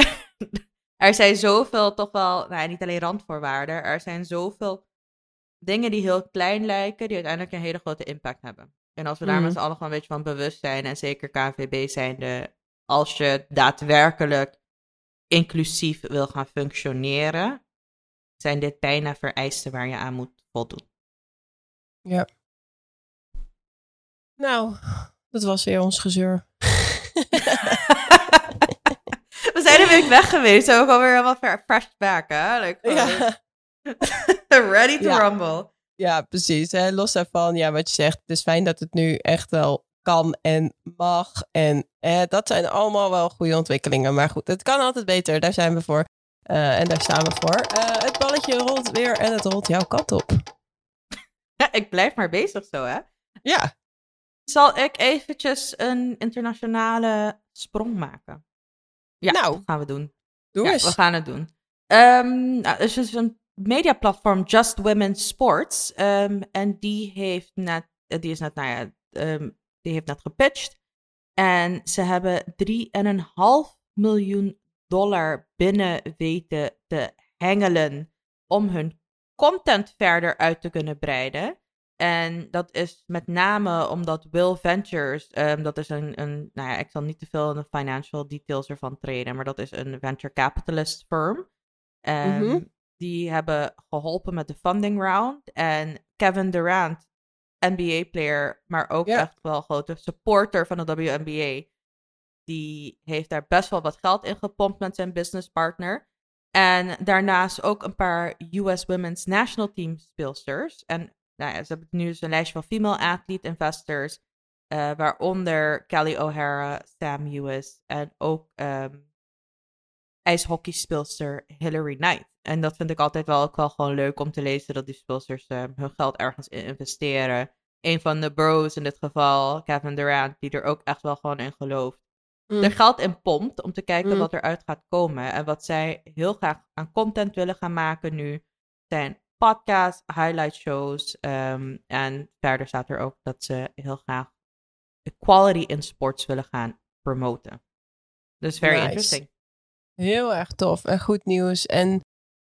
er zijn zoveel toch wel... Nou ja, niet alleen randvoorwaarden. Er zijn zoveel dingen die heel klein lijken, die uiteindelijk een hele grote impact hebben. En als we daar mm. met z'n allen gewoon een beetje van bewust zijn, en zeker K N V B zijnde, als je daadwerkelijk inclusief wil gaan functioneren, zijn dit bijna vereisten waar je aan moet voldoen. Ja. Nou, dat was weer ons gezeur. We zijn een week weg geweest, zo ook alweer helemaal fresh back, hè? Like, ja. Ready to ja. rumble. Ja, precies. Hè? Los daarvan, ja, wat je zegt, het is fijn dat het nu echt wel kan en mag. En eh, dat zijn allemaal wel goede ontwikkelingen. Maar goed, het kan altijd beter. Daar zijn we voor. Uh, en daar staan we voor. Uh, het balletje rolt weer en het rolt jouw kant op. Ja, ik blijf maar bezig zo, hè? Ja. Zal ik eventjes een internationale sprong maken? Ja, nou, dat gaan we doen. Doe ja, eens. we gaan het doen. Um, nou, er is dus een mediaplatform, Just Women Sports. Um, en die heeft net, die is net, nou ja, um, die heeft net gepitcht. En ze hebben drie komma vijf miljoen dollar binnen weten te hengelen om hun content verder uit te kunnen breiden. En dat is met name omdat Will Ventures, um, dat is een, een, nou ja, ik zal niet te veel in de financial details ervan treden, maar dat is een venture capitalist firm. Um, mm-hmm. Die hebben geholpen met de funding round. En Kevin Durant, N B A-player, maar ook yeah. echt wel grote supporter van de W N B A, die heeft daar best wel wat geld in gepompt met zijn businesspartner. En daarnaast ook een paar U S Women's National Team speelsters. En nou ja, ze hebben nu dus een lijstje van female athlete investors, uh, waaronder Kelly O'Hara, Sam Hughes en ook um, ijshockeyspeelster Hilary Knight. En dat vind ik altijd wel, ook wel gewoon leuk om te lezen, dat die speelsters uh, hun geld ergens in investeren. Een van de bros in dit geval, Kevin Durant, die er ook echt wel gewoon in gelooft. Mm. Er geld in pompt om te kijken mm. wat eruit gaat komen. En wat zij heel graag aan content willen gaan maken nu zijn podcasts, highlight shows. Um, en verder staat er ook dat ze heel graag equality in sports willen gaan promoten. Dus very nice. Interesting. Heel erg tof en goed nieuws. En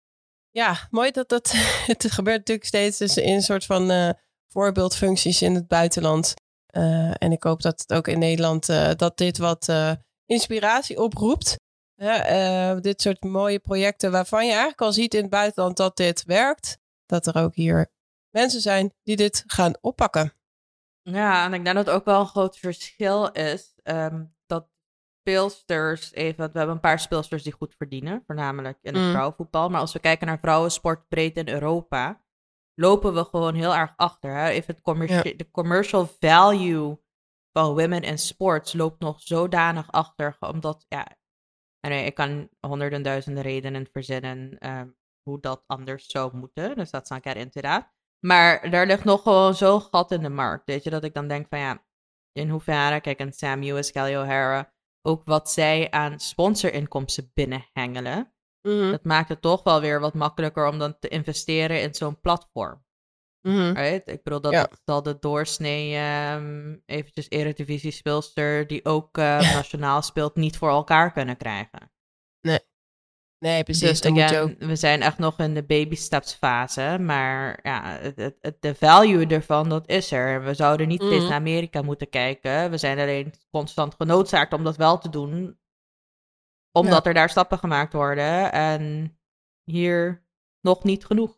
ja, mooi dat dat... Het gebeurt natuurlijk steeds dus in een soort van uh, voorbeeldfuncties in het buitenland. Uh, en ik hoop dat het ook in Nederland, uh, dat dit wat uh, inspiratie oproept. Uh, uh, dit soort mooie projecten waarvan je eigenlijk al ziet in het buitenland dat dit werkt. Dat er ook hier mensen zijn die dit gaan oppakken. Ja, en ik denk dat het ook wel een groot verschil is. Um, dat speelsters, even, we hebben een paar speelsters die goed verdienen. Voornamelijk in het mm. vrouwenvoetbal. Maar als we kijken naar vrouwensport breed in Europa, lopen we gewoon heel erg achter. Hè? Even het commerci- ja. De commercial value van women in sports loopt nog zodanig achter. Omdat, ja, nee, ik kan honderden duizenden redenen verzinnen um, hoe dat anders zou moeten. Dus dat not get into that. Maar daar ligt nog gewoon zo'n gat in de markt. Weet je, dat ik dan denk van ja, in hoeverre, kijk, en Sam Ewis, Kelly O'Hara, ook wat zij aan sponsorinkomsten binnenhengelen. Mm-hmm. Dat maakt het toch wel weer wat makkelijker om dan te investeren in zo'n platform. Mm-hmm. Right? Ik bedoel, dat, ja. dat zal de doorsnee um, eventjes eredivisie speelster die ook uh, nationaal speelt niet voor elkaar kunnen krijgen. Nee. Nee, precies. Dus again, ook... we zijn echt nog in de baby steps fase. Maar ja, het, het, de value ervan, dat is er. We zouden niet steeds mm. naar Amerika moeten kijken. We zijn alleen constant genoodzaakt om dat wel te doen. Omdat ja. er daar stappen gemaakt worden. En hier nog niet genoeg.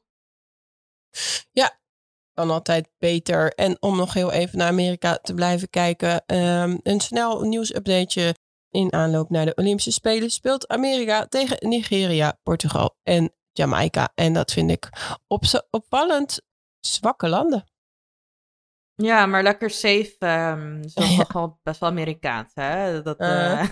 Ja, kan altijd beter. En om nog heel even naar Amerika te blijven kijken. Um, een snel nieuwsupdateje. In aanloop naar de Olympische Spelen speelt Amerika tegen Nigeria, Portugal en Jamaica. En dat vind ik op- opvallend zwakke landen. Ja, maar lekker safe. Um, zo ja. Nogal best wel Amerikaans, hè? Dat, uh...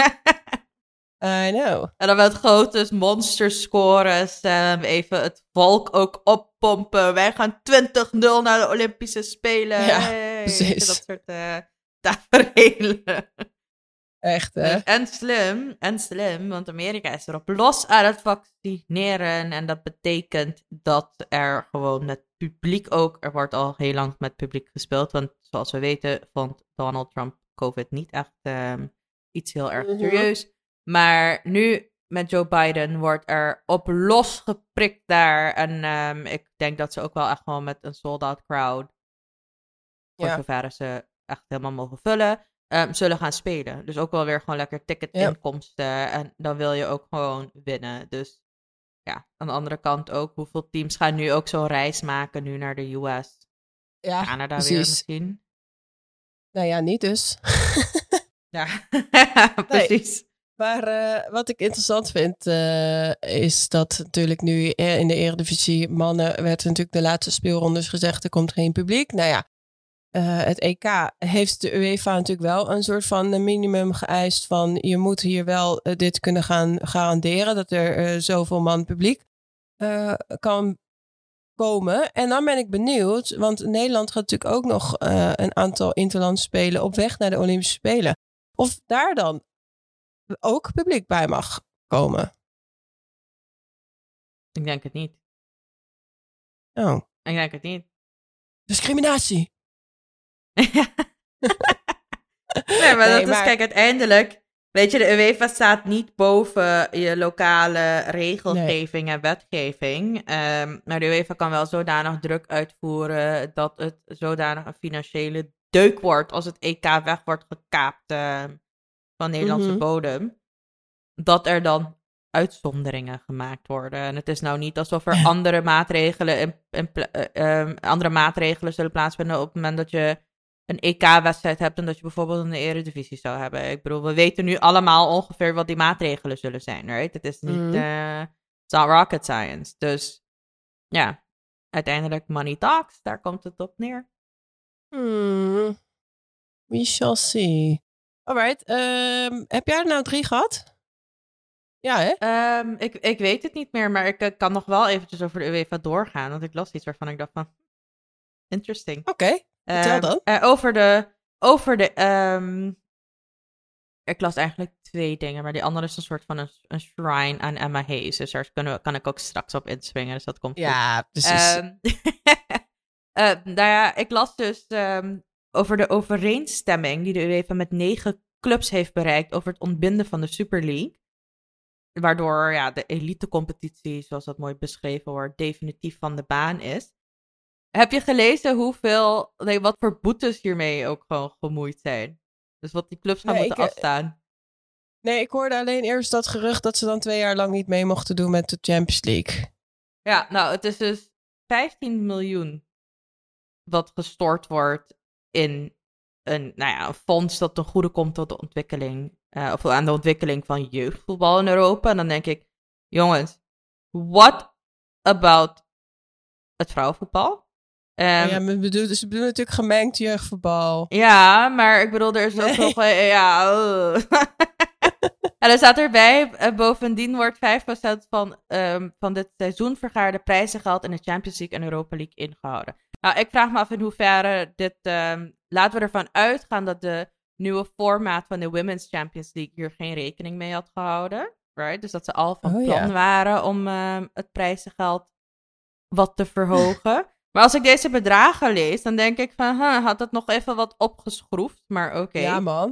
Uh, I know. En dan met grote monsterscores. Um, even het volk ook oppompen. Wij gaan twintig nul naar de Olympische Spelen. Ja, hey, precies. Dat soort uh, tafereelen. Echt, hè? En slim, en slim, want Amerika is erop los aan het vaccineren. En dat betekent dat er gewoon met publiek ook, er wordt al heel lang met publiek gespeeld. Want zoals we weten vond Donald Trump COVID niet echt um, iets heel erg mm-hmm. serieus. Maar nu met Joe Biden wordt er op los geprikt daar. En um, ik denk dat ze ook wel echt gewoon met een sold-out crowd, voor ja. zover ze echt helemaal mogen vullen, Um, zullen gaan spelen. Dus ook wel weer gewoon lekker ticketinkomsten. Ja. En dan wil je ook gewoon winnen. Dus ja, aan de andere kant ook. Hoeveel teams gaan nu ook zo'n reis maken nu naar de U S? Ja, Canada precies. weer misschien? Nou ja, niet dus. Ja, precies. Nee. Maar uh, wat ik interessant vind uh, is dat natuurlijk nu in de Eredivisie mannen werd natuurlijk de laatste speelrondes gezegd er komt geen publiek. Nou ja. Uh, het E K heeft de UEFA natuurlijk wel een soort van minimum geëist van je moet hier wel uh, dit kunnen gaan garanderen dat er uh, zoveel man publiek uh, kan komen. En dan ben ik benieuwd, want Nederland gaat natuurlijk ook nog uh, een aantal interlands spelen op weg naar de Olympische Spelen. Of daar dan ook publiek bij mag komen. Ik denk het niet. Oh. Ik denk het niet. Discriminatie. nee, maar nee, dat maar... is, kijk, uiteindelijk, weet je, de UEFA staat niet boven je lokale regelgeving nee. en wetgeving. Um, maar de UEFA kan wel zodanig druk uitvoeren dat het zodanig een financiële deuk wordt als het E K weg wordt gekaapt uh, van Nederlandse mm-hmm. bodem. Dat er dan uitzonderingen gemaakt worden. En het is nou niet alsof er andere maatregelen, in, in, uh, um, andere maatregelen zullen plaatsvinden op het moment dat je een E K-wedstrijd hebt en dat je bijvoorbeeld een Eredivisie zou hebben. Ik bedoel, we weten nu allemaal ongeveer wat die maatregelen zullen zijn, right? Het is niet, mm. uh, it's not rocket science. Dus ja, uiteindelijk money talks, daar komt het op neer. Hmm. We shall see. Alright, um, heb jij er nou drie gehad? Ja, hè? Um, ik, ik weet het niet meer, maar ik uh, kan nog wel eventjes over de UEFA doorgaan, want ik las iets waarvan ik dacht van, interesting. Oké. Okay. Vertel dan. Uh, uh, over de, over de, um, ik las eigenlijk twee dingen, maar die andere is een soort van een, een shrine aan Emma Hayes. Dus daar kunnen, kan ik ook straks op inspringen, dus dat komt goed. Ja, precies. Um, uh, nou ja, ik las dus um, over de overeenstemming die de UEFA met negen clubs heeft bereikt over het ontbinden van de Super League. Waardoor ja, de elitecompetitie, zoals dat mooi beschreven wordt, definitief van de baan is. Heb je gelezen hoeveel, nee, wat voor boetes hiermee ook gewoon gemoeid zijn? Dus wat die clubs gaan nee, moeten ik, afstaan. Nee, ik hoorde alleen eerst dat gerucht dat ze dan twee jaar lang niet mee mochten doen met de Champions League. Ja, nou, het is dus vijftien miljoen wat gestort wordt in een, nou ja, een fonds dat ten goede komt tot de ontwikkeling, uh, of aan de ontwikkeling van jeugdvoetbal in Europa. En dan denk ik, jongens, what about het vrouwenvoetbal? Um, ja, maar bedoel, ze bedoelen natuurlijk gemengd jeugdvoetbal. Ja, maar ik bedoel, er is ook nog... Ja, uh. En er staat erbij, uh, bovendien wordt vijf procent van, um, van dit seizoen vergaarde prijzengeld in de Champions League en Europa League ingehouden. Nou, ik vraag me af in hoeverre dit... Um, laten we ervan uitgaan dat de nieuwe formaat van de Women's Champions League hier geen rekening mee had gehouden. Right? Dus dat ze al van oh, plan ja. waren om um, het prijzengeld wat te verhogen. Maar als ik deze bedragen lees, dan denk ik van, huh, had het nog even wat opgeschroefd, maar oké. Okay. Ja, man.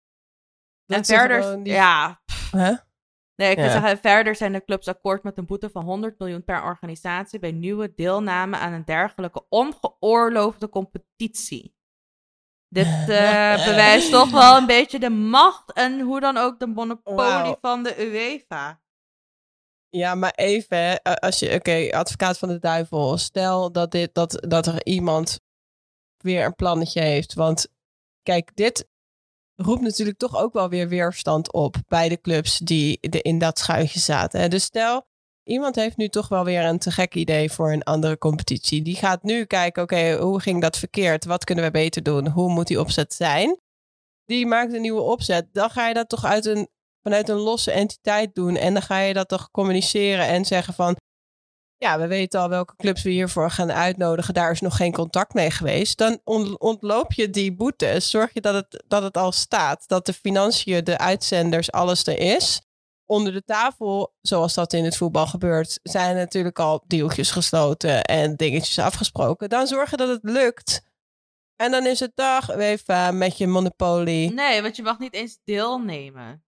Dat en verder, die... ja. Huh? Nee, ik wil ja. zeggen, verder zijn de clubs akkoord met een boete van honderd miljoen per organisatie bij nieuwe deelname aan een dergelijke ongeoorloofde competitie. Dit uh, bewijst toch wel een beetje de macht en hoe dan ook de monopolie wow. van de UEFA. Ja, maar even, als je, oké, okay, advocaat van de duivel, stel dat, dit, dat, dat er iemand weer een plannetje heeft. Want kijk, dit roept natuurlijk toch ook wel weer weerstand op bij de clubs die in dat schuitje zaten. Hè? Dus stel, iemand heeft nu toch wel weer een te gek idee voor een andere competitie. Die gaat nu kijken, oké, okay, hoe ging dat verkeerd? Wat kunnen we beter doen? Hoe moet die opzet zijn? Die maakt een nieuwe opzet. Dan ga je dat toch uit een vanuit een losse entiteit doen. En dan ga je dat toch communiceren en zeggen van, ja, we weten al welke clubs we hiervoor gaan uitnodigen. Daar is nog geen contact mee geweest. Dan ontloop je die boetes. Zorg je dat het, dat het al staat. Dat de financiën, de uitzenders, alles er is. Onder de tafel, zoals dat in het voetbal gebeurt, zijn natuurlijk al deeltjes gesloten en dingetjes afgesproken. Dan zorgen dat het lukt. En dan is het dag, UEFA met je monopolie. Nee, want je mag niet eens deelnemen.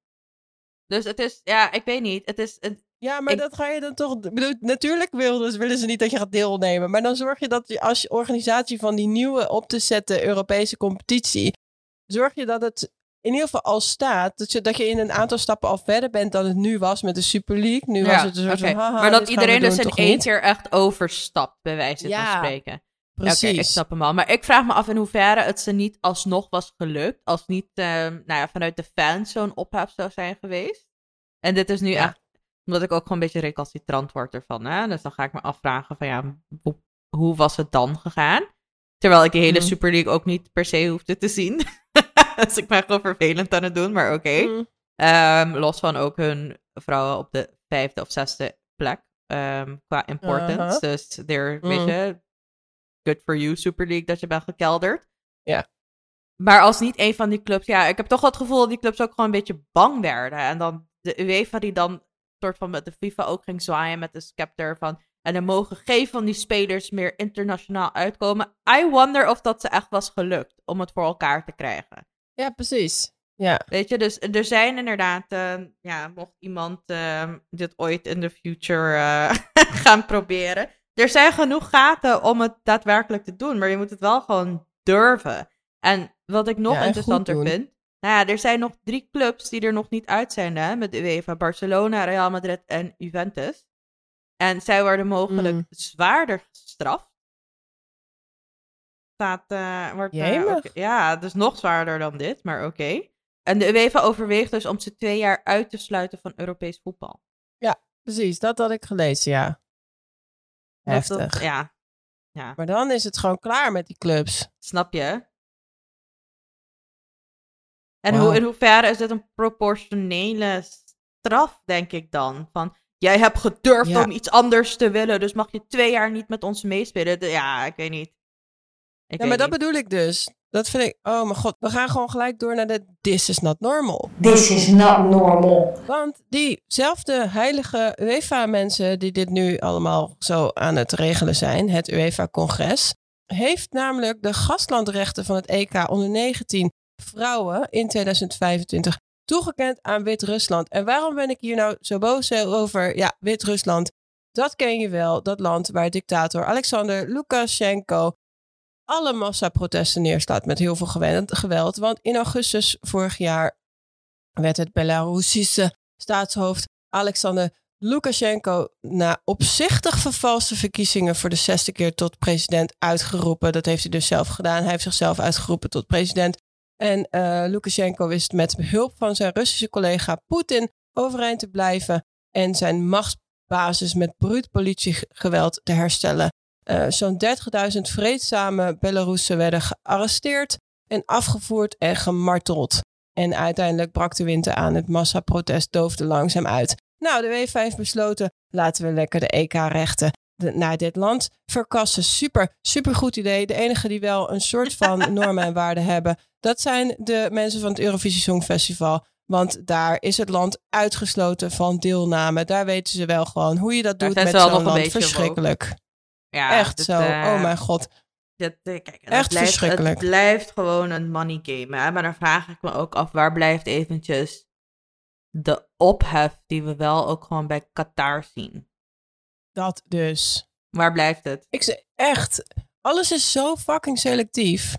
Dus het is, ja, ik weet niet. Het is, het, ja, maar ik, dat ga je dan toch... Bedoel, natuurlijk wil, dus willen ze niet dat je gaat deelnemen. Maar dan zorg je dat je als je organisatie van die nieuwe op te zetten Europese competitie, zorg je dat het in ieder geval al staat. Dat je, dat je in een aantal stappen al verder bent dan het nu was met de Super League. Nu ja, was het een soort okay. van, haha, maar dat iedereen doen, dus in één keer echt overstapt, bij wijze ja, van spreken. Precies. Okay, ik snap hem al. Maar ik vraag me af in hoeverre het ze niet alsnog was gelukt. Als niet uh, nou ja, vanuit de fans zo'n ophef zou zijn geweest. En dit is nu ja. echt, omdat ik ook gewoon een beetje recalcitrant word ervan. Hè? Dus dan ga ik me afvragen van ja, hoe, hoe was het dan gegaan? Terwijl ik die hele mm. Super League ook niet per se hoefde te zien. Dus ik ben gewoon vervelend aan het doen, maar oké. Okay. Mm. Um, los van ook hun vrouwen op de vijfde of zesde plek. Um, qua importance. Uh-huh. Dus they're, mm. weet je, good for you Super League dat je bent gekelderd. Ja. Maar als niet een van die clubs, ja, ik heb toch wel het gevoel dat die clubs ook gewoon een beetje bang werden. En dan de UEFA die dan soort van met de FIFA ook ging zwaaien met de scepter van, en er mogen geen van die spelers meer internationaal uitkomen. I wonder of dat ze echt was gelukt om het voor elkaar te krijgen. Ja, precies. Ja. Weet je, dus er zijn inderdaad, uh, ja, mocht iemand uh, dit ooit in de future uh, gaan proberen. Er zijn genoeg gaten om het daadwerkelijk te doen, maar je moet het wel gewoon durven. En wat ik nog ja, interessanter vind, nou ja, er zijn nog drie clubs die er nog niet uit zijn, hè, met de UEFA. Barcelona, Real Madrid en Juventus. En zij worden mogelijk mm. zwaarder gestraft. Staat, uh, wordt, uh, okay. Ja, dus nog zwaarder dan dit, maar oké. Okay. En de UEFA overweegt dus om ze twee jaar uit te sluiten van Europees voetbal. Ja, precies. Dat had ik gelezen, ja. Heftig. Dat, dat, ja. ja. Maar dan is het gewoon klaar met die clubs. Snap je? En wow. hoe, in hoeverre is dit een proportionele straf, denk ik dan? Van, jij hebt gedurfd ja. om iets anders te willen, dus mag je twee jaar niet met ons meespelen. De, ja, ik weet niet. Ik ja, weet maar dat niet. bedoel ik dus. Dat vind ik, oh mijn god, we gaan gewoon gelijk door naar de this is not normal. This is not normal. Want diezelfde heilige UEFA-mensen die dit nu allemaal zo aan het regelen zijn, het UEFA-congres, heeft namelijk de gastlandrechten van het E K onder negentien vrouwen in tweeduizend vijfentwintig toegekend aan Wit-Rusland. En waarom ben ik hier nou zo boos over? Ja, Wit-Rusland. Dat ken je wel, dat land waar dictator Alexander Lukashenko alle massaprotesten neerslaat met heel veel geweld. Want in augustus vorig jaar werd het Belarusische staatshoofd Alexander Lukashenko na opzichtig vervalste verkiezingen voor de zesde keer tot president uitgeroepen. Dat heeft hij dus zelf gedaan. Hij heeft zichzelf uitgeroepen tot president. En uh, Lukashenko wist met behulp van zijn Russische collega Poetin overeind te blijven en zijn machtsbasis met bruut politiegeweld te herstellen. Uh, zo'n dertigduizend vreedzame Belarussen werden gearresteerd en afgevoerd en gemarteld. En uiteindelijk brak de winter aan. Het massaprotest doofde langzaam uit. Nou, de UEFA heeft besloten, laten we lekker de E K rechten naar dit land verkassen. Super, super goed idee. De enige die wel een soort van normen en waarden hebben, dat zijn de mensen van het Eurovisie Songfestival. Want daar is het land uitgesloten van deelname. Daar weten ze wel gewoon hoe je dat doet met zo'n land. Verschrikkelijk. Ja, echt dit, zo. Uh, oh mijn god. Dit, kijk, het echt blijft, verschrikkelijk. Het blijft gewoon een money game. Hè? Maar dan vraag ik me ook af, waar blijft eventjes de ophef die we wel ook gewoon bij Qatar zien? Dat dus. Waar blijft het? Ik zeg echt, alles is zo fucking selectief.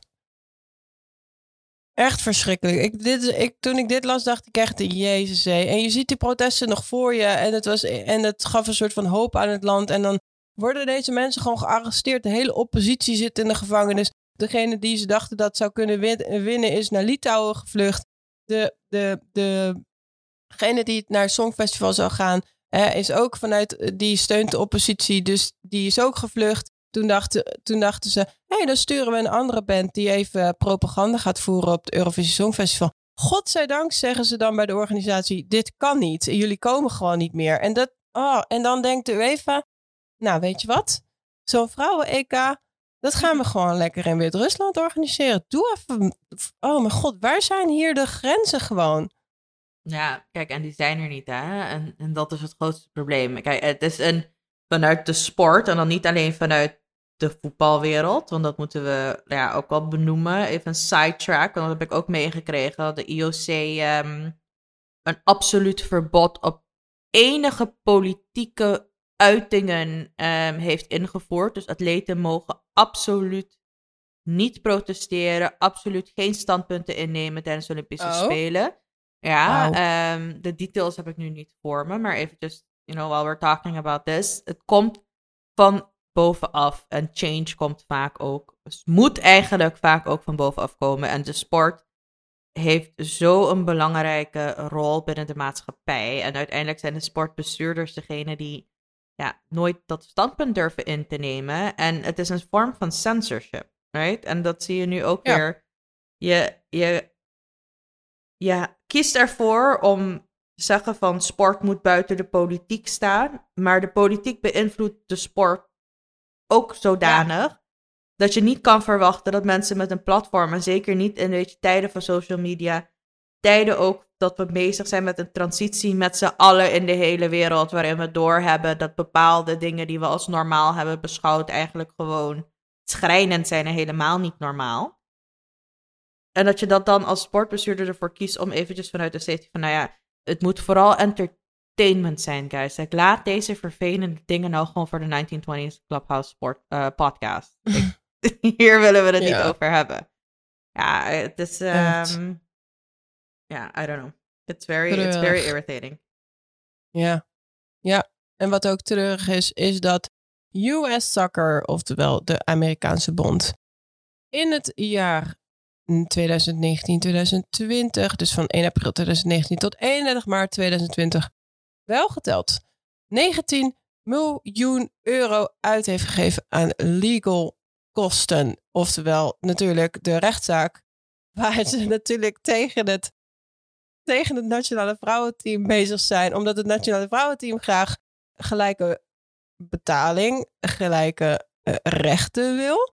Echt verschrikkelijk. Ik, dit, ik, toen ik dit las, dacht ik echt, jezus hé. En je ziet die protesten nog voor je. En het, was, en het gaf een soort van hoop aan het land. En dan worden deze mensen gewoon gearresteerd. De hele oppositie zit in de gevangenis. Degene die ze dachten dat zou kunnen win- winnen is naar Litouwen gevlucht. De, de, de, degene die naar het Songfestival zou gaan, eh, is ook vanuit, die steunt de oppositie. Dus die is ook gevlucht. Toen dachten, toen dachten ze, hé, hey, dan sturen we een andere band die even propaganda gaat voeren op het Eurovisie Songfestival. Godzijdank zeggen ze dan bij de organisatie, dit kan niet. Jullie komen gewoon niet meer. En, dat, oh, en dan denkt de UEFA, nou weet je wat? Zo'n vrouwen-E K, dat gaan we gewoon lekker in Wit-Rusland organiseren. Doe even, oh mijn god, waar zijn hier de grenzen gewoon? Ja, kijk, en die zijn er niet, hè. En, en dat is het grootste probleem. Kijk, het is een, vanuit de sport, en dan niet alleen vanuit de voetbalwereld, want dat moeten we ja, ook wel benoemen. Even een sidetrack, want dat heb ik ook meegekregen. Dat de I O C um, een absoluut verbod op enige politieke uitingen um, heeft ingevoerd. Dus atleten mogen absoluut niet protesteren, absoluut geen standpunten innemen tijdens de Olympische oh. Spelen. Ja, wow. um, de details heb ik nu niet voor me, maar eventjes, you know, while we're talking about this. Het komt van bovenaf en change komt vaak ook, dus moet eigenlijk vaak ook van bovenaf komen. En de sport heeft zo een belangrijke rol binnen de maatschappij. En uiteindelijk zijn de sportbestuurders degene die ja, nooit dat standpunt durven in te nemen. En het is een vorm van censorship, right? En dat zie je nu ook ja. weer. Je, je, je kiest ervoor om te zeggen van sport moet buiten de politiek staan. Maar de politiek beïnvloedt de sport ook zodanig ja. dat je niet kan verwachten dat mensen met een platform, en zeker niet in weet je, tijden van social media, tijden ook dat we bezig zijn met een transitie met z'n allen in de hele wereld, waarin we doorhebben dat bepaalde dingen die we als normaal hebben beschouwd eigenlijk gewoon schrijnend zijn en helemaal niet normaal. En dat je dat dan als sportbestuurder ervoor kiest om eventjes vanuit de safety van, nou ja, het moet vooral entertainment zijn, guys. Like, laat deze vervelende dingen nou gewoon voor de negentien twintigs Clubhouse sport, uh, podcast. Like, hier willen we het ja. niet over hebben. Ja, het is... Um, ja, yeah, I don't know. It's very, it's very irritating. Ja. Ja, en wat ook treurig is, is dat U S Soccer, oftewel de Amerikaanse bond, in het jaar twintig negentien twintig twintig, dus van één april twintig negentien tot eenendertig maart twintig twintig, wel geteld negentien miljoen euro uit heeft gegeven aan legal kosten. Oftewel natuurlijk de rechtszaak waar ze natuurlijk tegen het, tegen het nationale vrouwenteam bezig zijn. Omdat het nationale vrouwenteam graag gelijke betaling, gelijke uh, rechten wil.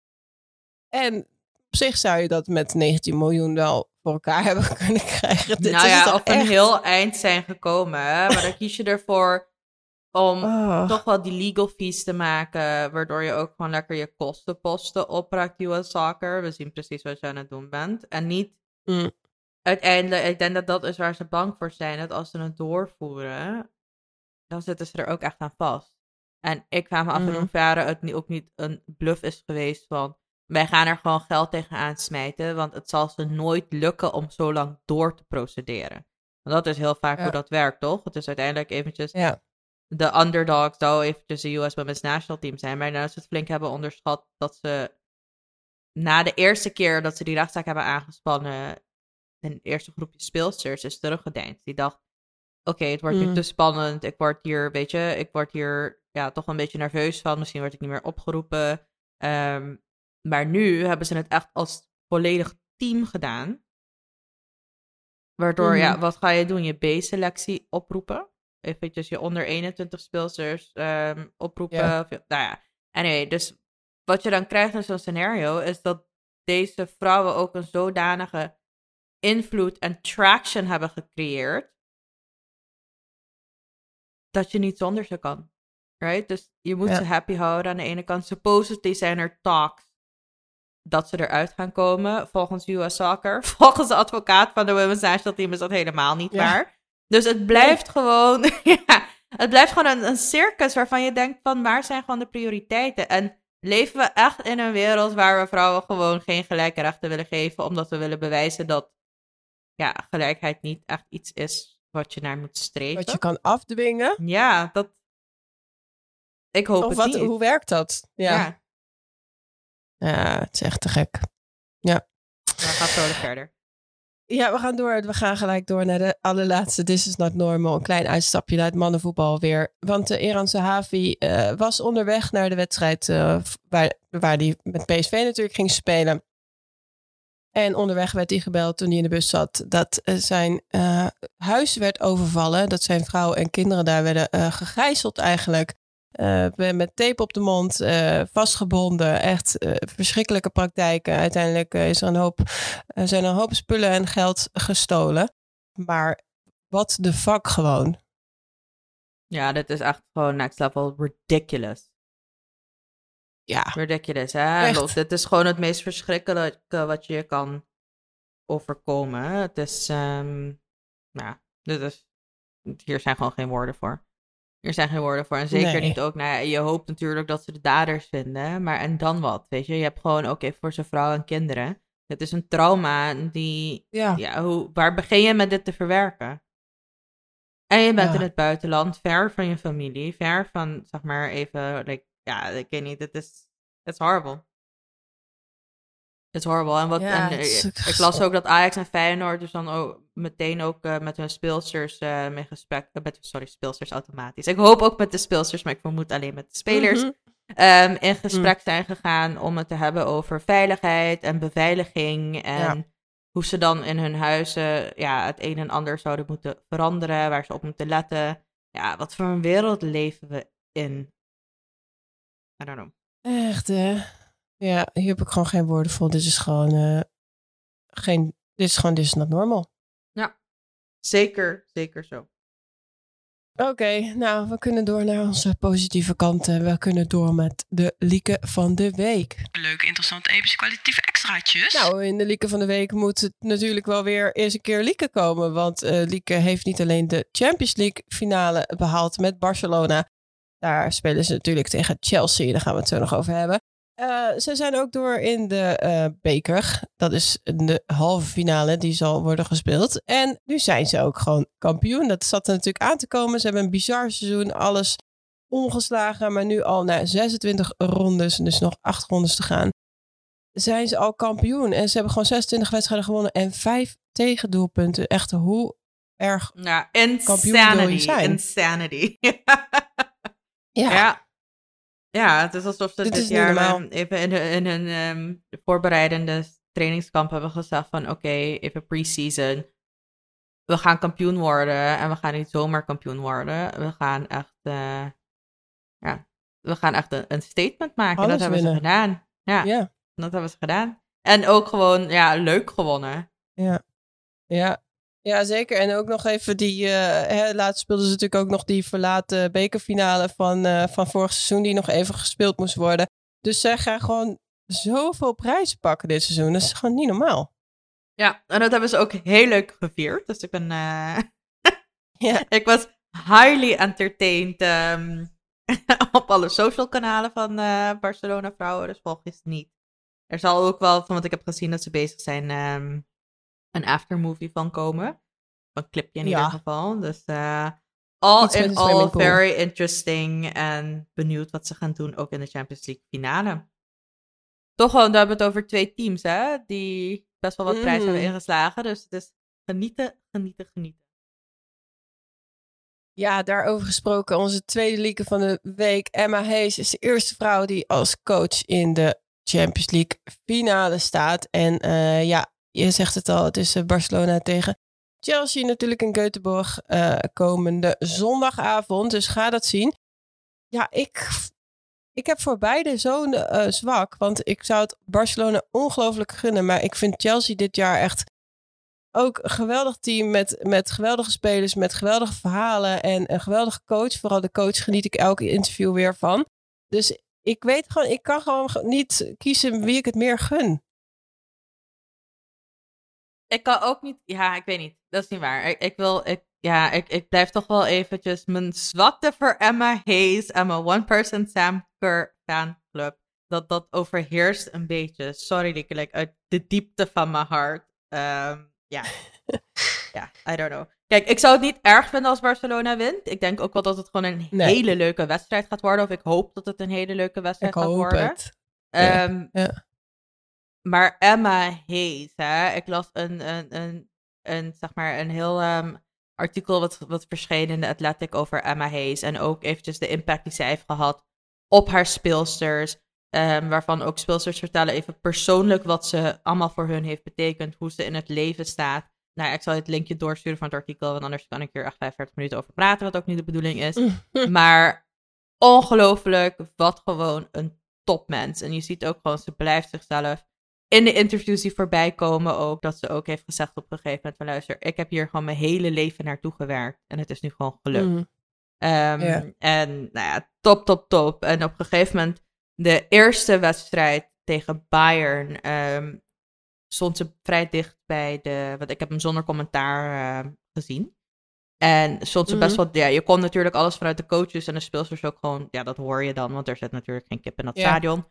En op zich zou je dat met negentien miljoen wel voor elkaar hebben kunnen krijgen. Dit nou is ja, of echt... een heel eind zijn gekomen. Hè? Maar dan kies je ervoor om oh. toch wel die legal fees te maken, waardoor je ook gewoon lekker je kostenposten opraakt, U S Soccer. We zien precies wat je aan het doen bent. En niet mm. uiteindelijk, ik denk dat dat is waar ze bang voor zijn, dat als ze het doorvoeren, dan zitten ze er ook echt aan vast. En ik vraag me af in Mhm. hoeverre het ook niet een bluff is geweest van... wij gaan er gewoon geld tegenaan smijten, want het zal ze nooit lukken om zo lang door te procederen. Want dat is heel vaak Ja. hoe dat werkt, toch? Het is uiteindelijk eventjes... Ja. de underdog zou eventjes de U S Women's National Team zijn. Maar nadat ze het flink hebben onderschat dat ze... na de eerste keer dat ze die rechtszaak hebben aangespannen... een eerste groepje speelsters is teruggedeind. Die dacht, oké, okay, het wordt Mm. nu te spannend. Ik word hier, weet je, ik word hier ja, toch een beetje nerveus van. Misschien word ik niet meer opgeroepen. Um, maar nu hebben ze het echt als volledig team gedaan. Waardoor, mm-hmm. ja, wat ga je doen? Je B-selectie oproepen. Eventjes je onder eenentwintig speelsters um, oproepen. Ja. Of, nou ja, anyway, dus wat je dan krijgt in zo'n scenario is dat deze vrouwen ook een zodanige invloed en traction hebben gecreëerd dat je niet zonder ze kan. Right? Dus je moet ja. ze happy houden aan de ene kant. Supposedly zijn er talks dat ze eruit gaan komen, volgens U S Soccer. Volgens de advocaat van de Women's National Team is dat helemaal niet ja. waar. Dus het blijft nee. gewoon... ja, het blijft gewoon een, een circus waarvan je denkt van, waar zijn gewoon de prioriteiten? En leven we echt in een wereld waar we vrouwen gewoon geen gelijke rechten willen geven, omdat we willen bewijzen dat ja, gelijkheid niet echt iets is wat je naar moet streven? Wat je kan afdwingen? Ja, dat... Ik hoop of het wat, niet. Hoe werkt dat? Ja. ja. Ja, het is echt te gek. Ja. We gaan zo verder. Ja, we gaan door. We gaan gelijk door naar de allerlaatste This is not normal. Een klein uitstapje naar het mannenvoetbal weer. Want uh, Eran Zahavi uh, was onderweg naar de wedstrijd uh, waar, waar hij met P S V natuurlijk ging spelen. En onderweg werd hij gebeld toen hij in de bus zat dat uh, zijn uh, huis werd overvallen. Dat zijn vrouw en kinderen daar werden uh, gegijzeld eigenlijk. Uh, met tape op de mond, uh, vastgebonden. Echt uh, verschrikkelijke praktijken. Uiteindelijk uh, is er een hoop, uh, zijn er een hoop spullen en geld gestolen. Maar what the fuck gewoon. Ja, dit is echt gewoon next level ridiculous. Ja. Ridiculous, hè? Echt. Dit is gewoon het meest verschrikkelijke wat je kan overkomen. Het is, um, nou, dit is, hier zijn gewoon geen woorden voor. Er zijn geen woorden voor. En zeker nee. niet ook, nou ja, je hoopt natuurlijk dat ze de daders vinden. Maar en dan wat, weet je? Je hebt gewoon ook even voor zijn vrouw en kinderen. Het is een trauma die, ja, ja hoe, waar begin je met dit te verwerken? En je bent ja. in het buitenland, ver van je familie, ver van, zeg maar, even, like, ja, ik weet niet, het is, it's horrible. It's horrible. En wat, ja, en, is, ik, ik las ook dat Ajax en Feyenoord dus dan ook meteen ook uh, met hun speelsters uh, mee gesprek, uh, met, sorry, speelsters automatisch. Ik hoop ook met de speelsters, maar ik vermoed alleen met de spelers, mm-hmm. um, in gesprek zijn gegaan om het te hebben over veiligheid en beveiliging en ja. hoe ze dan in hun huizen ja, het een en ander zouden moeten veranderen, waar ze op moeten letten. Ja, wat voor een wereld leven we in? I don't know. Echt, hè? Ja, hier heb ik gewoon geen woorden voor. Dit is gewoon uh, geen, dit is gewoon, dit is not normal. Ja, zeker, zeker zo. Oké, okay, nou, we kunnen door naar onze positieve kanten. We kunnen door met de Lieke van de week. Leuke, interessante, epische, kwalitatieve extraatjes. Nou, in de Lieke van de week moet het natuurlijk wel weer eens een keer Lieke komen. Want uh, Lieke heeft niet alleen de Champions League finale behaald met Barcelona. Daar spelen ze natuurlijk tegen Chelsea. Daar gaan we het zo nog over hebben. Uh, ze zijn ook door in de uh, beker. Dat is de halve finale die zal worden gespeeld. En nu zijn ze ook gewoon kampioen. Dat zat er natuurlijk aan te komen. Ze hebben een bizar seizoen. Alles ongeslagen. Maar nu al na zesentwintig rondes. Dus nog acht rondes te gaan. Zijn ze al kampioen. En ze hebben gewoon zesentwintig wedstrijden gewonnen. En vijf tegendoelpunten. Echt hoe erg ja, kampioen wil je zijn. Insanity. ja. ja. Ja, het is alsof ze dit, dit jaar um, even in, in hun um, voorbereidende trainingskamp hebben gezegd van oké, okay, even pre-season. We gaan kampioen worden en we gaan niet zomaar kampioen worden. We gaan echt, uh, ja, we gaan echt een, een statement maken. Alles dat hebben winnen. ze gedaan. Ja, ja, dat hebben ze gedaan. En ook gewoon, ja, leuk gewonnen. Ja, ja. Ja, zeker. En ook nog even die... Uh, hè, laatst speelden ze natuurlijk ook nog die verlaten bekerfinale van, uh, van vorig seizoen... die nog even gespeeld moest worden. Dus zij gaan gewoon zoveel prijzen pakken dit seizoen. Dat is gewoon niet normaal. Ja, en dat hebben ze ook heel leuk gevierd. Dus ik ben... Uh... ja. ik was highly entertained um, op alle social kanalen van uh, Barcelona vrouwen. Dus volg je het niet. Er zal ook wel, van wat ik heb gezien, dat ze bezig zijn um, een aftermovie van komen. Een clipje in ja. ieder geval. Dus uh, all Iets in all very interesting. En benieuwd wat ze gaan doen ook in de Champions League finale. Toch wel, we hebben het over twee teams, hè. Die best wel wat mm. prijs hebben ingeslagen. Dus het is genieten, genieten, genieten. Ja, daarover gesproken. Onze tweede leaker van de week. Emma Hayes is de eerste vrouw die als coach in de Champions League finale staat. En uh, ja, je zegt het al. Het is uh, Barcelona tegen Chelsea natuurlijk in Göteborg uh, komende zondagavond. Dus ga dat zien. Ja, ik, ik heb voor beide zo'n uh, zwak. Want ik zou het Barcelona ongelooflijk gunnen. Maar ik vind Chelsea dit jaar echt ook een geweldig team met, met geweldige spelers, met geweldige verhalen en een geweldige coach. Vooral de coach geniet ik elke interview weer van. Dus ik weet gewoon, ik kan gewoon niet kiezen wie ik het meer gun. Ik kan ook niet, ja, ik weet niet. Dat is niet waar. Ik, ik wil, ik, ja, ik, ik blijf toch wel eventjes mijn zwakte voor Emma Hayes en mijn one person Sam Kerr fanclub. Dat, dat overheerst een beetje. Sorry, Lieke, uit de diepte van mijn hart. Um, Ja, ja, I don't know. Kijk, ik zou het niet erg vinden als Barcelona wint. Ik denk ook wel dat het gewoon een nee. hele leuke wedstrijd gaat worden. Of ik hoop dat het een hele leuke wedstrijd ik gaat hoop worden. Het. Um, ja. Ja. Maar Emma Hayes, hè. Ik las een, een, een, een, zeg maar een heel um, artikel wat, wat verscheen in de Athletic over Emma Hayes. En ook eventjes de impact die zij heeft gehad op haar speelsters. Um, waarvan ook speelsters vertellen even persoonlijk wat ze allemaal voor hun heeft betekend. Hoe ze in het leven staat. Nou, ik zal het linkje doorsturen van het artikel. Want anders kan ik hier echt vijfenveertig minuten over praten. Wat ook niet de bedoeling is. Maar ongelooflijk wat gewoon een topmens. En je ziet ook gewoon, ze blijft zichzelf. In de interviews die voorbij komen ook. Dat ze ook heeft gezegd op een gegeven moment van luister. Ik heb hier gewoon mijn hele leven naartoe gewerkt. En het is nu gewoon gelukt. Mm. Um, yeah. En nou ja, top, top, top. En op een gegeven moment. De eerste wedstrijd tegen Bayern um, stond ze vrij dicht bij de... Want ik heb hem zonder commentaar uh, gezien. En stond ze mm-hmm. best wel... Ja, je kon natuurlijk alles vanuit de coaches en de speelsters ook gewoon... Ja, dat hoor je dan, want er zit natuurlijk geen kip in dat yeah. stadion.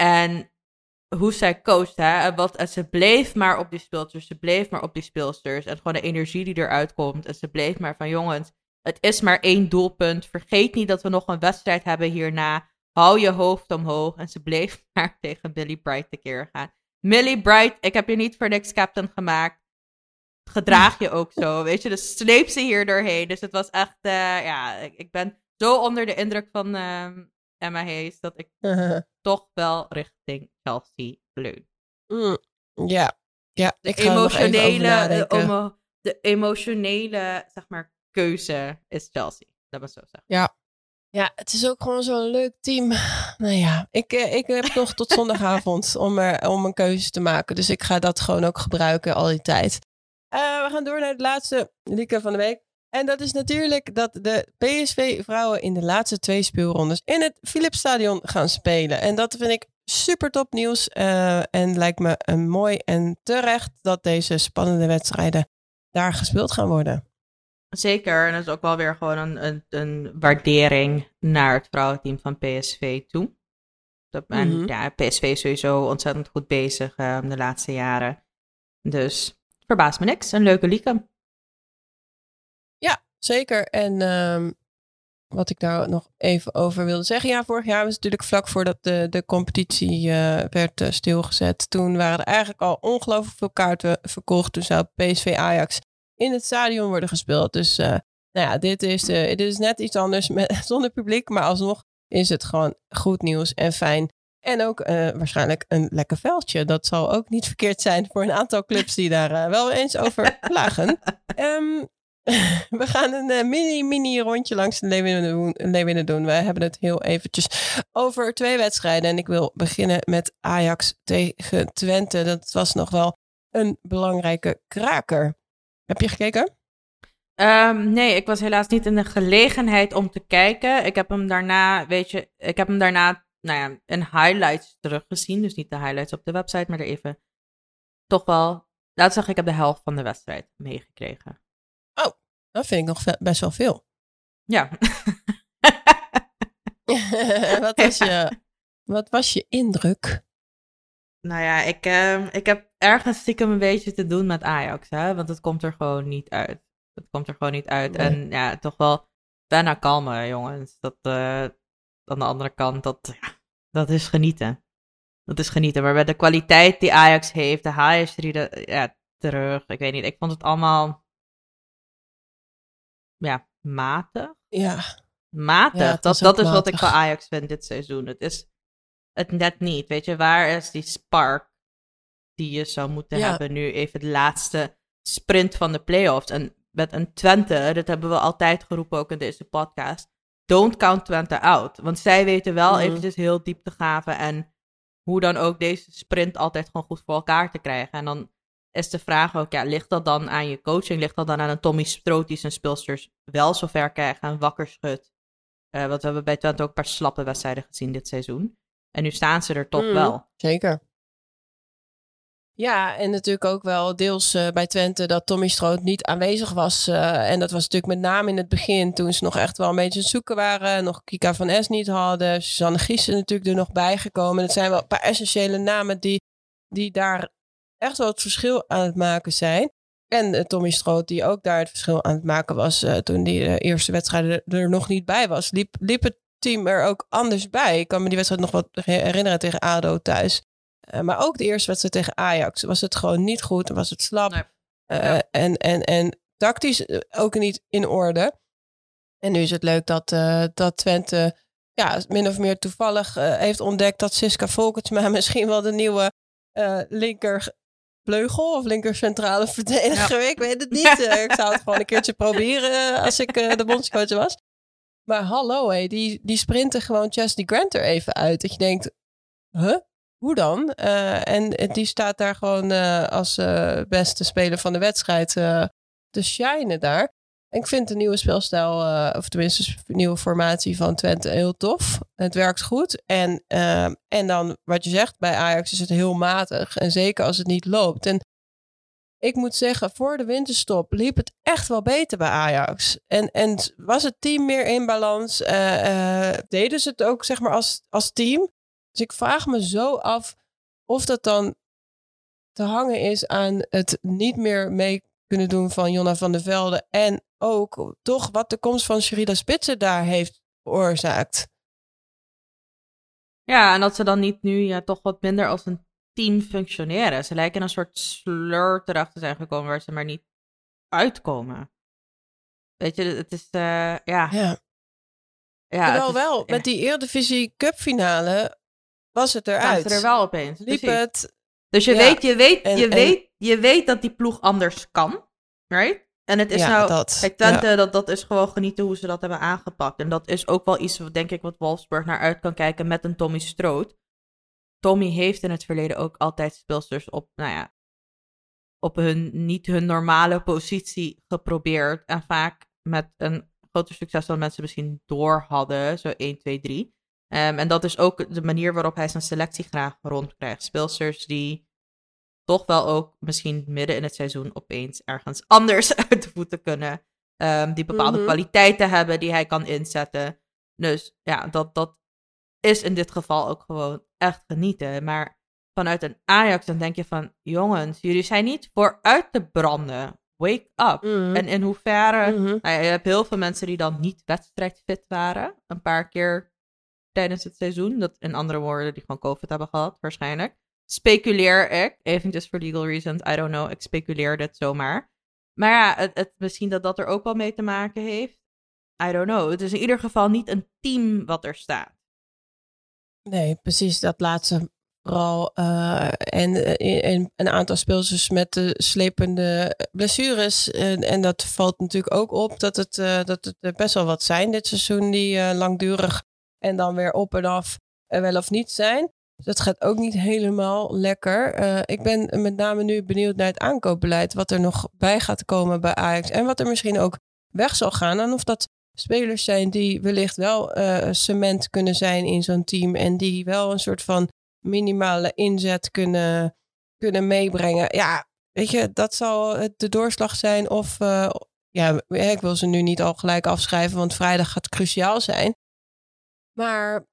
En hoe zij coacht, hè. Wat, en ze bleef maar op die speelsters. Ze bleef maar op die speelsters. En gewoon de energie die eruit komt. En ze bleef maar van jongens, het is maar één doelpunt. Vergeet niet dat we nog een wedstrijd hebben hierna. Hou je hoofd omhoog. En ze bleef maar tegen Millie Bright tekeer gaan. Millie Bright, ik heb je niet voor niks captain gemaakt. Gedraag je ook zo, weet je. Dus sleep ze hier doorheen. Dus het was echt, uh, ja, ik, ik ben zo onder de indruk van uh, Emma Hayes... dat ik uh-huh. toch wel richting Chelsea leun. Mm, ja, ja. De emotionele, de, emo, de emotionele, zeg maar, keuze is Chelsea. Dat was zo zeggen. Ja. Ja, het is ook gewoon zo'n leuk team. Nou ja, ik, ik heb nog tot zondagavond om, er, om een keuze te maken. Dus ik ga dat gewoon ook gebruiken al die tijd. Uh, we gaan door naar de laatste lieke van de week. En dat is natuurlijk dat de P S V-vrouwen in de laatste twee speelrondes in het Philipsstadion gaan spelen. En dat vind ik super top nieuws. Uh, en lijkt me een mooi en terecht dat deze spannende wedstrijden daar gespeeld gaan worden. Zeker, en dat is ook wel weer gewoon een, een, een waardering naar het vrouwenteam van P S V toe. Dat, en mm-hmm. ja, P S V is sowieso ontzettend goed bezig uh, de laatste jaren. Dus verbaast me niks, een leuke lieke. Ja, zeker. En um, wat ik daar nog even over wilde zeggen. Ja, vorig jaar was het natuurlijk vlak voordat de, de competitie uh, werd uh, stilgezet. Toen waren er eigenlijk al ongelooflijk veel kaarten verkocht. Toen zou P S V Ajax in het stadion worden gespeeld. Dus uh, nou ja, dit is, uh, dit is net iets anders met, zonder publiek. Maar alsnog is het gewoon goed nieuws en fijn. En ook uh, waarschijnlijk een lekker veldje. Dat zal ook niet verkeerd zijn voor een aantal clubs die daar uh, wel eens over klagen. Um, we gaan een uh, mini, mini rondje langs de Leeuwinnen doen. We hebben het heel eventjes over twee wedstrijden. En ik wil beginnen met Ajax tegen Twente. Dat was nog wel een belangrijke kraker. Heb je gekeken? Um, nee, ik was helaas niet in de gelegenheid om te kijken. Ik heb hem daarna, weet je, ik heb hem daarna, nou ja, in highlights teruggezien. Dus niet de highlights op de website, maar er even toch wel, laat zeggen, ik heb de helft van de wedstrijd meegekregen. Oh, dat vind ik nog best wel veel. Ja. wat, was je, wat was je indruk? Nou ja, ik, uh, ik heb ergens stiekem een beetje te doen met Ajax, hè? Want het komt er gewoon niet uit. Het komt er gewoon niet uit. Nee. En ja, toch wel bijna kalmer, jongens. Dat uh, aan de andere kant, dat, ja, dat is genieten. Dat is genieten. Maar met de kwaliteit die Ajax heeft, de haal je er ja, terug. Ik weet niet, ik vond het allemaal ja, matig. Ja. Matig. Ja, dat dat is matig. wat ik van Ajax vind dit seizoen. Het is het net niet. Weet je, waar is die spark die je zou moeten ja. hebben nu? Even de laatste sprint van de play-offs. En met een Twente, dat hebben we altijd geroepen ook in deze podcast. Don't count Twente out. Want zij weten wel mm-hmm. eventjes heel diep te graven en hoe dan ook deze sprint altijd gewoon goed voor elkaar te krijgen. En dan is de vraag ook, ja, ligt dat dan aan je coaching? Ligt dat dan aan een Tommy Stroot die zijn speelsters wel zover krijgen en wakker schudt? Uh, want we hebben bij Twente ook een paar slappe wedstrijden gezien dit seizoen. En nu staan ze er toch mm, wel. Zeker. Ja, en natuurlijk ook wel deels uh, bij Twente dat Tommy Stroot niet aanwezig was. Uh, en dat was natuurlijk met name in het begin toen ze nog echt wel een beetje aan het zoeken waren. Nog Kika van Es niet hadden. Susanne Giessen natuurlijk er nog bijgekomen. Het zijn wel een paar essentiële namen die, die daar echt wel het verschil aan het maken zijn. En uh, Tommy Stroot die ook daar het verschil aan het maken was uh, toen die uh, eerste wedstrijden er, er nog niet bij was. Liep, liep het team er ook anders bij. Ik kan me die wedstrijd nog wat herinneren tegen A D O thuis. Uh, maar ook de eerste wedstrijd tegen Ajax was het gewoon niet goed. Was het slap. Nee. Uh, ja. en, en, en tactisch ook niet in orde. En nu is het leuk dat, uh, dat Twente ja, min of meer toevallig uh, heeft ontdekt dat Siska Volkertsma misschien wel de nieuwe uh, linker vleugel of linker centrale verdediger. Ja. Ik weet het niet. Uh, ik zou het gewoon een keertje proberen uh, als ik uh, de bondscoach was. Maar hallo, hé, die, die sprinten gewoon Chesney Grant er even uit. Dat je denkt, huh? Hoe dan? Uh, en die staat daar gewoon uh, als uh, beste speler van de wedstrijd uh, te shinen daar. En ik vind de nieuwe speelstijl, uh, of tenminste de nieuwe formatie van Twente heel tof. Het werkt goed. En, uh, en dan wat je zegt, bij Ajax is het heel matig. En zeker als het niet loopt. En ik moet zeggen, voor de winterstop liep het echt wel beter bij Ajax. En, en was het team meer in balans? Uh, uh, deden ze het ook zeg maar als, als team? Dus ik vraag me zo af of dat dan te hangen is aan het niet meer mee kunnen doen van Jonna van der Velde. En ook toch wat de komst van Sherida Spitsen daar heeft veroorzaakt. Ja, en dat ze dan niet nu ja, toch wat minder als een team functioneren. Ze lijken een soort sleur terecht te zijn gekomen waar ze maar niet uitkomen. Weet je, het is uh, ja... ja. Ja, Terwijl is, wel, ja. met die Eredivisie Cup finale was het eruit. Was het er wel opeens. Liep het. Dus je, ja. weet, je, weet, en, je, en, weet, je weet dat die ploeg anders kan. Right? En het is ja, nou... Dat, kijk, Twente, ja. dat, dat is gewoon genieten hoe ze dat hebben aangepakt. En dat is ook wel iets, denk ik, wat Wolfsburg naar uit kan kijken met een Tommy Stroot. Tommy heeft in het verleden ook altijd speelsters op, nou ja, op hun, niet hun normale positie geprobeerd. En vaak met een groter succes dan mensen misschien door hadden. Zo één, twee, drie. Um, en dat is ook de manier waarop hij zijn selectie graag rondkrijgt. Speelsters die toch wel ook misschien midden in het seizoen opeens ergens anders uit de voeten kunnen. Um, die bepaalde mm-hmm. kwaliteiten hebben die hij kan inzetten. Dus ja, dat, dat is in dit geval ook gewoon echt genieten. Maar vanuit een Ajax dan denk je van, jongens, jullie zijn niet vooruit te branden. Wake up. Mm-hmm. En in hoeverre... Mm-hmm. Nou ja, je hebt heel veel mensen die dan niet wedstrijdfit waren. Een paar keer tijdens het seizoen. Dat in andere woorden, die gewoon COVID hebben gehad, waarschijnlijk. Speculeer ik. Eventjes voor legal reasons. I don't know. Ik speculeer dit zomaar. Maar ja, het, het, misschien dat dat er ook wel mee te maken heeft. I don't know. Het is in ieder geval niet een team wat er staat. Nee, precies. Dat laatste vooral. Uh, en, en een aantal speelsters met de slepende blessures. En, en dat valt natuurlijk ook op dat het, uh, dat het er best wel wat zijn dit seizoen. Die uh, langdurig en dan weer op en af uh, wel of niet zijn. Dus dat gaat ook niet helemaal lekker. Uh, ik ben met name nu benieuwd naar het aankoopbeleid. Wat er nog bij gaat komen bij Ajax. En wat er misschien ook weg zal gaan. En of dat spelers zijn die wellicht wel uh, cement kunnen zijn in zo'n team. En die wel een soort van minimale inzet kunnen, kunnen meebrengen. Ja, weet je, dat zal de doorslag zijn. Of, uh, ja, ik wil ze nu niet al gelijk afschrijven. Want vrijdag gaat cruciaal zijn. Maar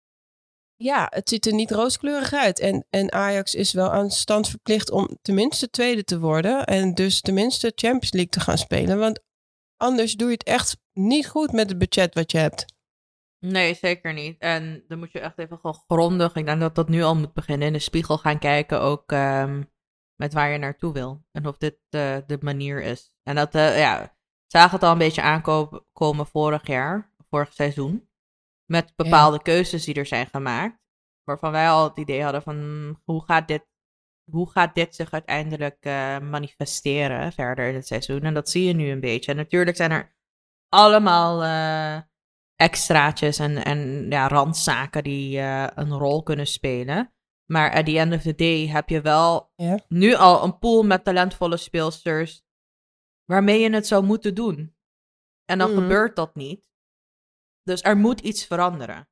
ja, het ziet er niet rooskleurig uit. En, en Ajax is wel aan stand verplicht om tenminste tweede te worden. En dus tenminste Champions League te gaan spelen. Want anders doe je het echt niet goed met het budget wat je hebt. Nee, zeker niet. En dan moet je echt even gewoon grondig. Ik denk dat dat nu al moet beginnen. In de spiegel gaan kijken ook um, met waar je naartoe wil. En of dit uh, de manier is. En dat, uh, ja, zagen het al een beetje aankomen vorig jaar. Vorig seizoen. Met bepaalde ja. keuzes die er zijn gemaakt. Waarvan wij al het idee hadden van hoe gaat dit, hoe gaat dit zich uiteindelijk uh, manifesteren verder in het seizoen. En dat zie je nu een beetje. En natuurlijk zijn er allemaal uh, extraatjes en, en ja, randzaken die uh, een rol kunnen spelen. Maar at the end of the day heb je wel ja. nu al een pool met talentvolle speelsters waarmee je het zou moeten doen. En dan mm. gebeurt dat niet. Dus er moet iets veranderen.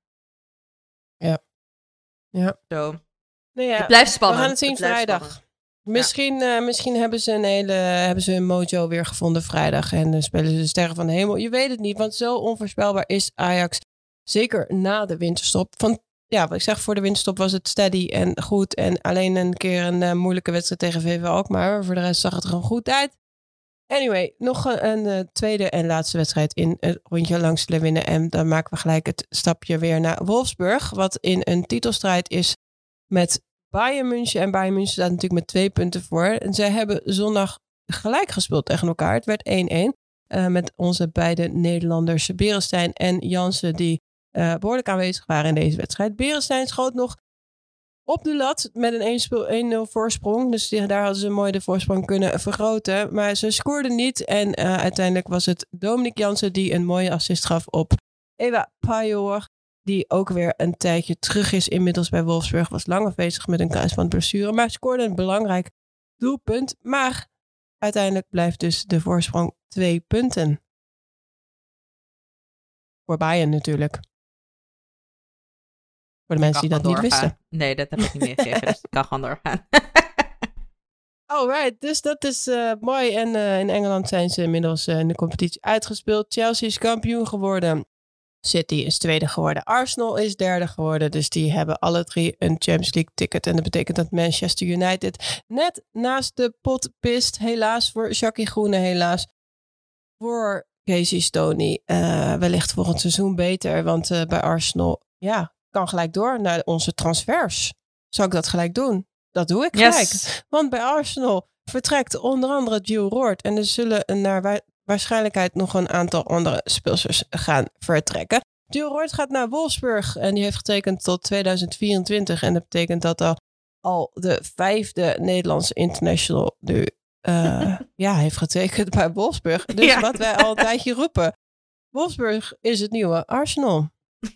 Ja. Ja. Zo. Nou ja, het blijft spannend. We gaan het zien het vrijdag. Spannend. Misschien, ja. uh, misschien hebben ze een hele hebben ze een mojo weer gevonden vrijdag. En uh, spelen ze de sterren van de hemel. Je weet het niet, want zo onvoorspelbaar is Ajax. Zeker na de winterstop. Van, ja, wat ik zeg, voor de winterstop was het steady en goed. En alleen een keer een uh, moeilijke wedstrijd tegen V V Alkmaar. Maar voor de rest zag het er gewoon goed uit. Anyway, nog een, een uh, tweede en laatste wedstrijd in het rondje langs de winnen. En dan maken we gelijk het stapje weer naar Wolfsburg. Wat in een titelstrijd is met Bayern München. En Bayern München staat natuurlijk met twee punten voor. En zij hebben zondag gelijk gespeeld tegen elkaar. Het werd één-één. Uh, met onze beide Nederlanders Beresteyn en Jansen. Die uh, behoorlijk aanwezig waren in deze wedstrijd. Beresteyn schoot nog op de lat met een één nul voorsprong. Dus die, daar hadden ze mooi de voorsprong kunnen vergroten. Maar ze scoorden niet. En uh, uiteindelijk was het Dominic Jansen die een mooie assist gaf op Ewa Pajor. Die ook weer een tijdje terug is inmiddels bij Wolfsburg. Was lang afwezig met een kruisbandblessure. Maar scoorde een belangrijk doelpunt. Maar uiteindelijk blijft dus de voorsprong twee punten. Voor Bayern natuurlijk. Voor de mensen die dat doorgaan. niet wisten. Nee, dat heb ik niet meegegeven. Dus ik kan gewoon doorgaan. Alright, dus dat is uh, mooi. En uh, in Engeland zijn ze inmiddels uh, in de competitie uitgespeeld. Chelsea is kampioen geworden. City is tweede geworden. Arsenal is derde geworden. Dus die hebben alle drie een Champions League ticket. En dat betekent dat Manchester United net naast de pot pist. Helaas voor Jackie Groene, helaas voor Casey Stoney. Uh, wellicht volgend seizoen beter. Want uh, bij Arsenal, ja, kan gelijk door naar onze transfers. Zou ik dat gelijk doen? Dat doe ik gelijk. Yes. Want bij Arsenal vertrekt onder andere Gio Roord. En er zullen naar wa- waarschijnlijkheid nog een aantal andere speelsters gaan vertrekken. Gio Roord gaat naar Wolfsburg. En die heeft getekend tot tweeduizend vierentwintig. En dat betekent dat al, al de vijfde Nederlandse international nu uh, ja, heeft getekend bij Wolfsburg. Dus ja. Wat wij al een tijdje roepen. Wolfsburg is het nieuwe Arsenal.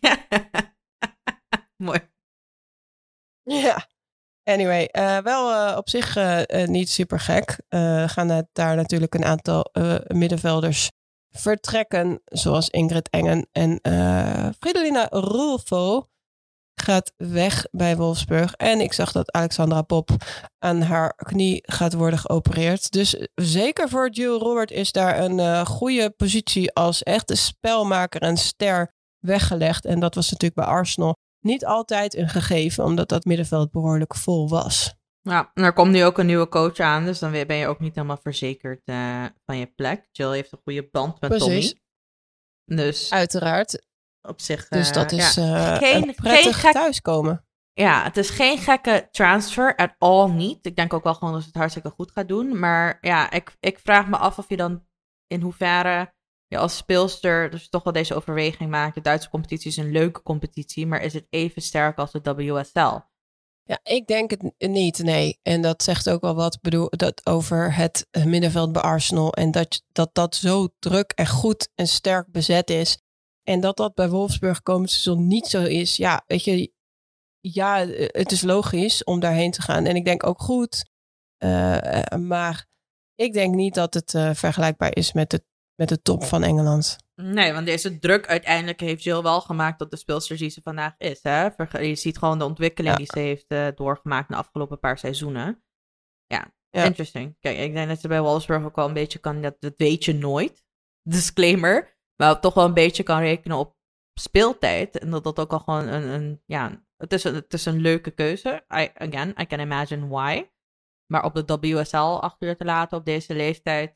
Mooi. Ja. Anyway, uh, wel uh, op zich uh, uh, niet super gek. Uh, gaan uh, daar natuurlijk een aantal uh, middenvelders vertrekken. Zoals Ingrid Engen en uh, Fridolina Rolfo gaat weg bij Wolfsburg. En ik zag dat Alexandra Pop aan haar knie gaat worden geopereerd. Dus zeker voor Jill Robert is daar een uh, goede positie als echte spelmaker en ster weggelegd. En dat was natuurlijk bij Arsenal niet altijd een gegeven, omdat dat middenveld behoorlijk vol was. Ja, en er komt nu ook een nieuwe coach aan, dus dan ben je ook niet helemaal verzekerd uh, van je plek. Jill heeft een goede band met Precies. Tommy. Dus uiteraard. Op zich. Dus uh, dat is ja. uh, geen, een prettig geen gek... thuiskomen. Ja, het is geen gekke transfer, at all niet. Ik denk ook wel gewoon dat ze het hartstikke goed gaat doen. Maar ja, ik, ik vraag me af of je dan in hoeverre je als speelster dus toch wel deze overweging maakt. De Duitse competitie is een leuke competitie, maar is het even sterk als de W S L? Ja, ik denk het niet, nee. En dat zegt ook wel wat bedoel, dat over het middenveld bij Arsenal. En dat, dat dat zo druk en goed en sterk bezet is. En dat dat bij Wolfsburg komend seizoen niet zo is. Ja, weet je, ja, het is logisch om daarheen te gaan. En ik denk ook goed. Uh, maar ik denk niet dat het uh, vergelijkbaar is met de, met de top van Engeland. Nee, want deze druk uiteindelijk heeft Jill wel gemaakt tot de speelster die ze vandaag is. Hè? Je ziet gewoon de ontwikkeling ja. die ze heeft uh, doorgemaakt de afgelopen paar seizoenen. Ja, ja, interesting. Kijk, ik denk dat ze bij Wolfsburg ook wel een beetje kan, dat, dat weet je nooit. Disclaimer. Maar toch wel een beetje kan rekenen op speeltijd. En dat dat ook al gewoon een, een ja, het is een, het is een leuke keuze. I, again, I can imagine why. Maar op de W S L acht uur te laten op deze leeftijd.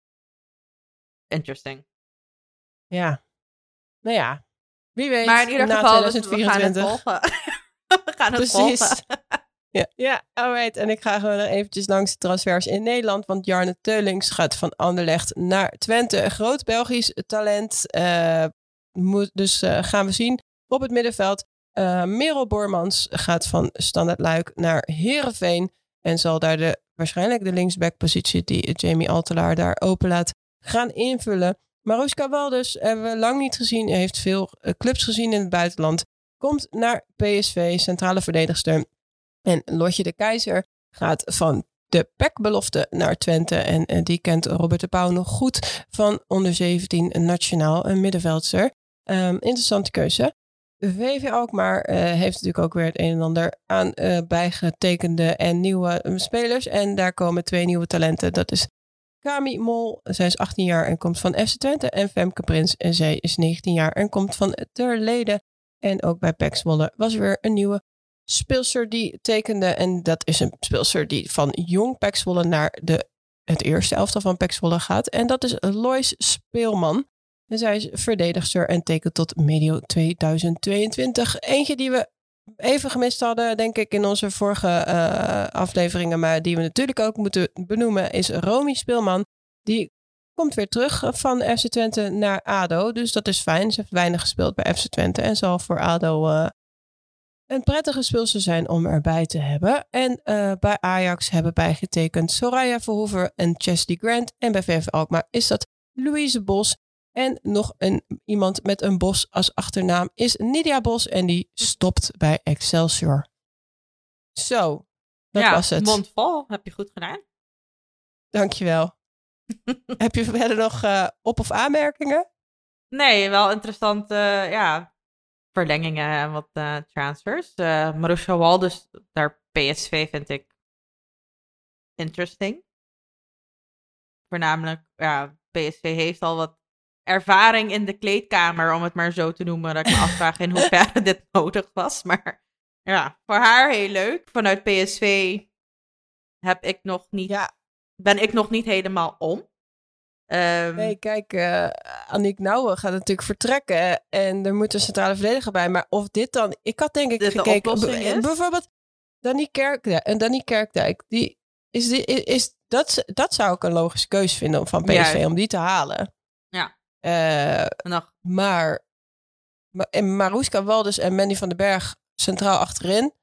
Interesting. Ja. Nou ja. Wie weet. Maar in ieder na geval, twintig vierentwintig. we gaan het volgen. we gaan het Precies. volgen. Ja, ja, alright. En ik ga gewoon nog eventjes langs de transfers in Nederland. Want Jarne Teulings gaat van Anderlecht naar Twente. Een groot Belgisch talent. Uh, moet, dus uh, gaan we zien. Op het middenveld. Uh, Merel Bormans gaat van Standard Luik naar Heerenveen. En zal daar de, waarschijnlijk de linksbackpositie die Jamie Altelaar daar openlaat gaan invullen. Maruska Walders hebben we lang niet gezien. Hij heeft veel uh, clubs gezien in het buitenland. Komt naar P S V, centrale verdedigster. En Lotje de Keizer gaat van de P E C-belofte naar Twente. En uh, die kent Robert de Pauw nog goed van onder zeventien nationaal, een middenveldster. Um, interessante keuze. V V Alkmaar uh, heeft natuurlijk ook weer het een en ander aan uh, bijgetekende en nieuwe um, spelers. En daar komen twee nieuwe talenten. Dat is Kami Mol, zij is achttien jaar en komt van F C Twente. En Femke Prins, en zij is negentien jaar en komt van Terlede. En ook bij P E C Zwolle was er weer een nieuwe speelster die tekende. En dat is een speelster die van jong P E C Zwolle naar de, het eerste elftal van P E C Zwolle gaat. En dat is Lois Speelman. En zij is verdedigster en tekent tot medio tweeduizend tweeëntwintig. Eentje die we even gemist hadden, denk ik, in onze vorige uh, afleveringen. Maar die we natuurlijk ook moeten benoemen, is Romy Speelman. Die komt weer terug van F C Twente naar A D O. Dus dat is fijn. Ze heeft weinig gespeeld bij F C Twente. En zal voor A D O uh, een prettige speelster zijn om erbij te hebben. En uh, bij Ajax hebben bijgetekend Soraya Verhoeven en Chesley Grant. En bij V V Alkmaar is dat Louise Bos. En nog een, iemand met een Bos als achternaam is Nidia Bos. En die stopt bij Excelsior. Zo, dat ja, was het. Mond vol, heb je goed gedaan. Dankjewel. Heb je verder nog uh, op- of aanmerkingen? Nee, wel interessante uh, ja, verlengingen en wat uh, transfers. Uh, Maruska Walders naar P S V vind ik interesting. Voornamelijk, ja, P S V heeft al wat ervaring in de kleedkamer, om het maar zo te noemen. Dat ik me afvraag in hoeverre dit nodig was. Maar ja, voor haar heel leuk. Vanuit P S V heb ik nog niet, ja. ben ik nog niet helemaal om. Um, nee, kijk, uh, Aniek Nouwen gaat natuurlijk vertrekken. En er moet een centrale verdediger bij. Maar of dit dan... Ik had denk ik dit gekeken... De is? Bijvoorbeeld Danny Kerkdijk. En Danny Kerkdijk, die is, die, is, is dat, dat zou ik een logische keuze vinden van P S V, ja, om die te halen. Ja. Uh, nog. Maar, maar en Maruska Walders en Mandy van den Berg centraal achterin,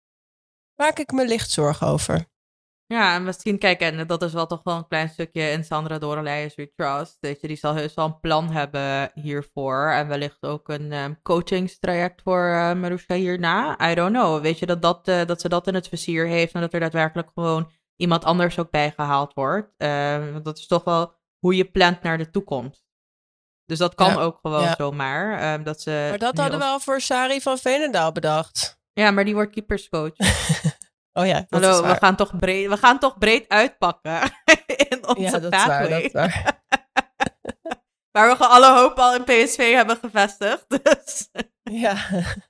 maak ik me licht zorgen over. Ja, en misschien, kijk, en dat is wel toch wel een klein stukje in Sandra Dorrelijes We Trust. Weet je, die zal heus wel een plan hebben hiervoor. En wellicht ook een um, coachingstraject voor uh, Maruska hierna. I don't know. Weet je, dat, dat, uh, dat ze dat in het vizier heeft en dat er daadwerkelijk gewoon iemand anders ook bijgehaald wordt. Uh, want dat is toch wel hoe je plant naar de toekomst. Dus dat kan ja, ook gewoon ja. zomaar. Um, dat ze maar dat hadden we al voor Sari van Veenendaal bedacht. Ja, maar die wordt keeperscoach. Oh ja, dat Hallo, is waar. we gaan toch breed, we gaan toch breed uitpakken in onze ja, dat is waar, dat is waar. Waar we gewoon alle hoop al in P S V hebben gevestigd. Dus. Ja.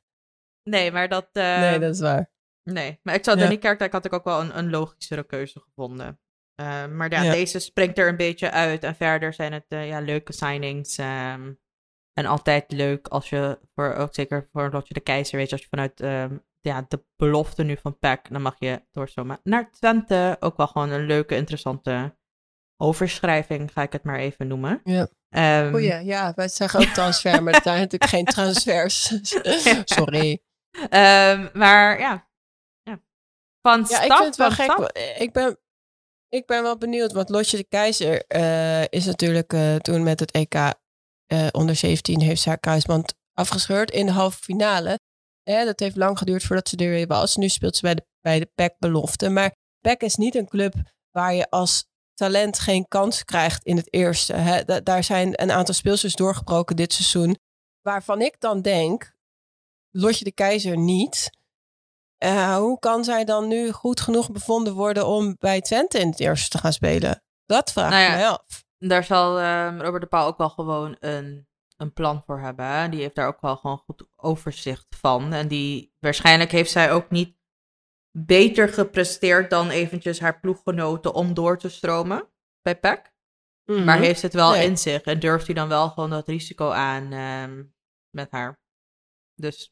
Nee, maar dat... Uh, nee, dat is waar. Nee, maar ik zou ja. Danny Kerkdijk had ik ook wel een, een logischere keuze gevonden. Uh, maar ja, ja, deze springt er een beetje uit. En verder zijn het uh, ja, leuke signings. Um, en altijd leuk als je, voor, ook zeker voor Lotje de Keizer, weet je, als je vanuit um, ja, de belofte nu van P E C, dan mag je doorzomen naar Twente. Ook wel gewoon een leuke, interessante overschrijving, ga ik het maar even noemen. Ja. Um, Goeie, ja, wij zeggen ook transfer, maar het zijn natuurlijk geen transfers. Sorry. Um, maar ja, ja. Van ja, stap, ik vind het wel van gek. Ik ben, ik ben wel benieuwd, want Lotje de Keizer uh, is natuurlijk uh, toen met het E K uh, onder zeventien heeft ze haar kruisband afgescheurd in de halve finale. Eh, dat heeft lang geduurd voordat ze er weer was. Nu speelt ze bij de, bij de P E C-belofte. Maar P E C is niet een club waar je als talent geen kans krijgt in het eerste. Hè? Da- daar zijn een aantal speelsters doorgebroken dit seizoen. Waarvan ik dan denk, Lotje de Keizer niet. Uh, hoe kan zij dan nu goed genoeg bevonden worden om bij Twente in het eerste te gaan spelen? Dat vraag ik nou ja, mij af. Daar zal um, Robert de Pauw ook wel gewoon een een plan voor hebben. Hè? Die heeft daar ook wel gewoon goed overzicht van. En die waarschijnlijk heeft zij ook niet beter gepresteerd dan eventjes haar ploeggenoten om door te stromen bij P E C. Mm-hmm. Maar heeft het wel nee. in zich en durft hij dan wel gewoon dat risico aan um, met haar. Dus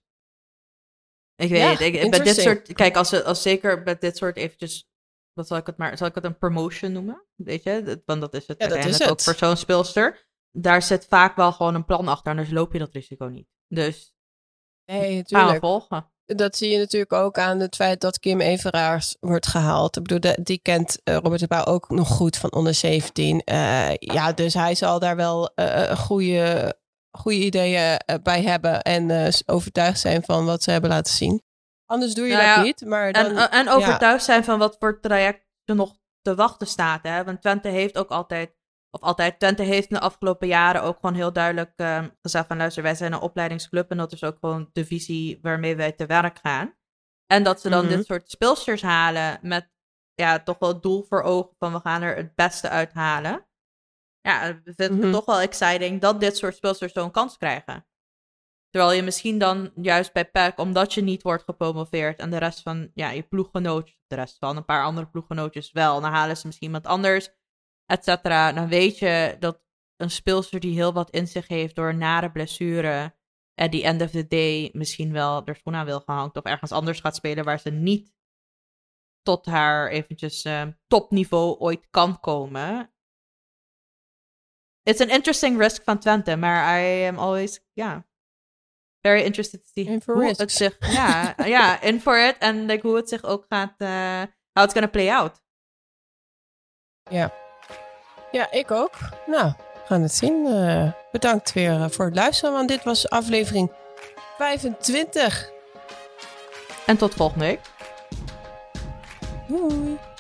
ik weet het. Ja, bij dit soort, kijk, als, als zeker bij dit soort eventjes, wat zal ik het maar, zal ik het een promotion noemen? Weet je, want dat is het. Ja, dat is het. Ook voor zo'n speelster. Daar zit vaak wel gewoon een plan achter en dus loop je dat risico niet. Dus nee, natuurlijk. volgen. Dat zie je natuurlijk ook aan het feit dat Kim Everaars wordt gehaald. Ik bedoel, die kent uh, Robert de Pauw ook nog goed van onder zeventien. Uh, ja, dus hij zal daar wel uh, goede, goede ideeën uh, bij hebben en uh, overtuigd zijn van wat ze hebben laten zien. Anders doe je nou dat ja, niet. Maar dan, en, en overtuigd ja. zijn van wat voor traject er nog te wachten staat. Hè? Want Twente heeft ook altijd, of altijd, Twente heeft in de afgelopen jaren ook gewoon heel duidelijk uh, gezegd van luister, wij zijn een opleidingsclub en dat is ook gewoon de visie waarmee wij te werk gaan. En dat ze dan mm-hmm. dit soort speelsters halen met ja, toch wel het doel voor ogen van we gaan er het beste uithalen. Ja, ik vind mm-hmm. het toch wel exciting dat dit soort speelsters zo'n kans krijgen. Terwijl je misschien dan juist bij P E C, omdat je niet wordt gepromoveerd en de rest van ja, je ploeggenootjes, de rest van een paar andere ploeggenootjes wel, dan halen ze misschien iemand anders, et cetera. Dan weet je dat een speelster die heel wat in zich heeft door een nare blessure at the end of the day misschien wel er schoen aan wil gehangt of ergens anders gaat spelen waar ze niet tot haar eventjes uh, topniveau ooit kan komen. It's an interesting risk van Twente, maar I am always, ja, yeah, very interested to see in for hoe risks. het zich, ja, ja, in for it en like, hoe het zich ook gaat, uh, how it's gonna play out. Ja, ja, ik ook. Nou, we gaan het zien. Uh, bedankt weer uh, voor het luisteren, want dit was aflevering vijfentwintig. En tot volgende week. Doei.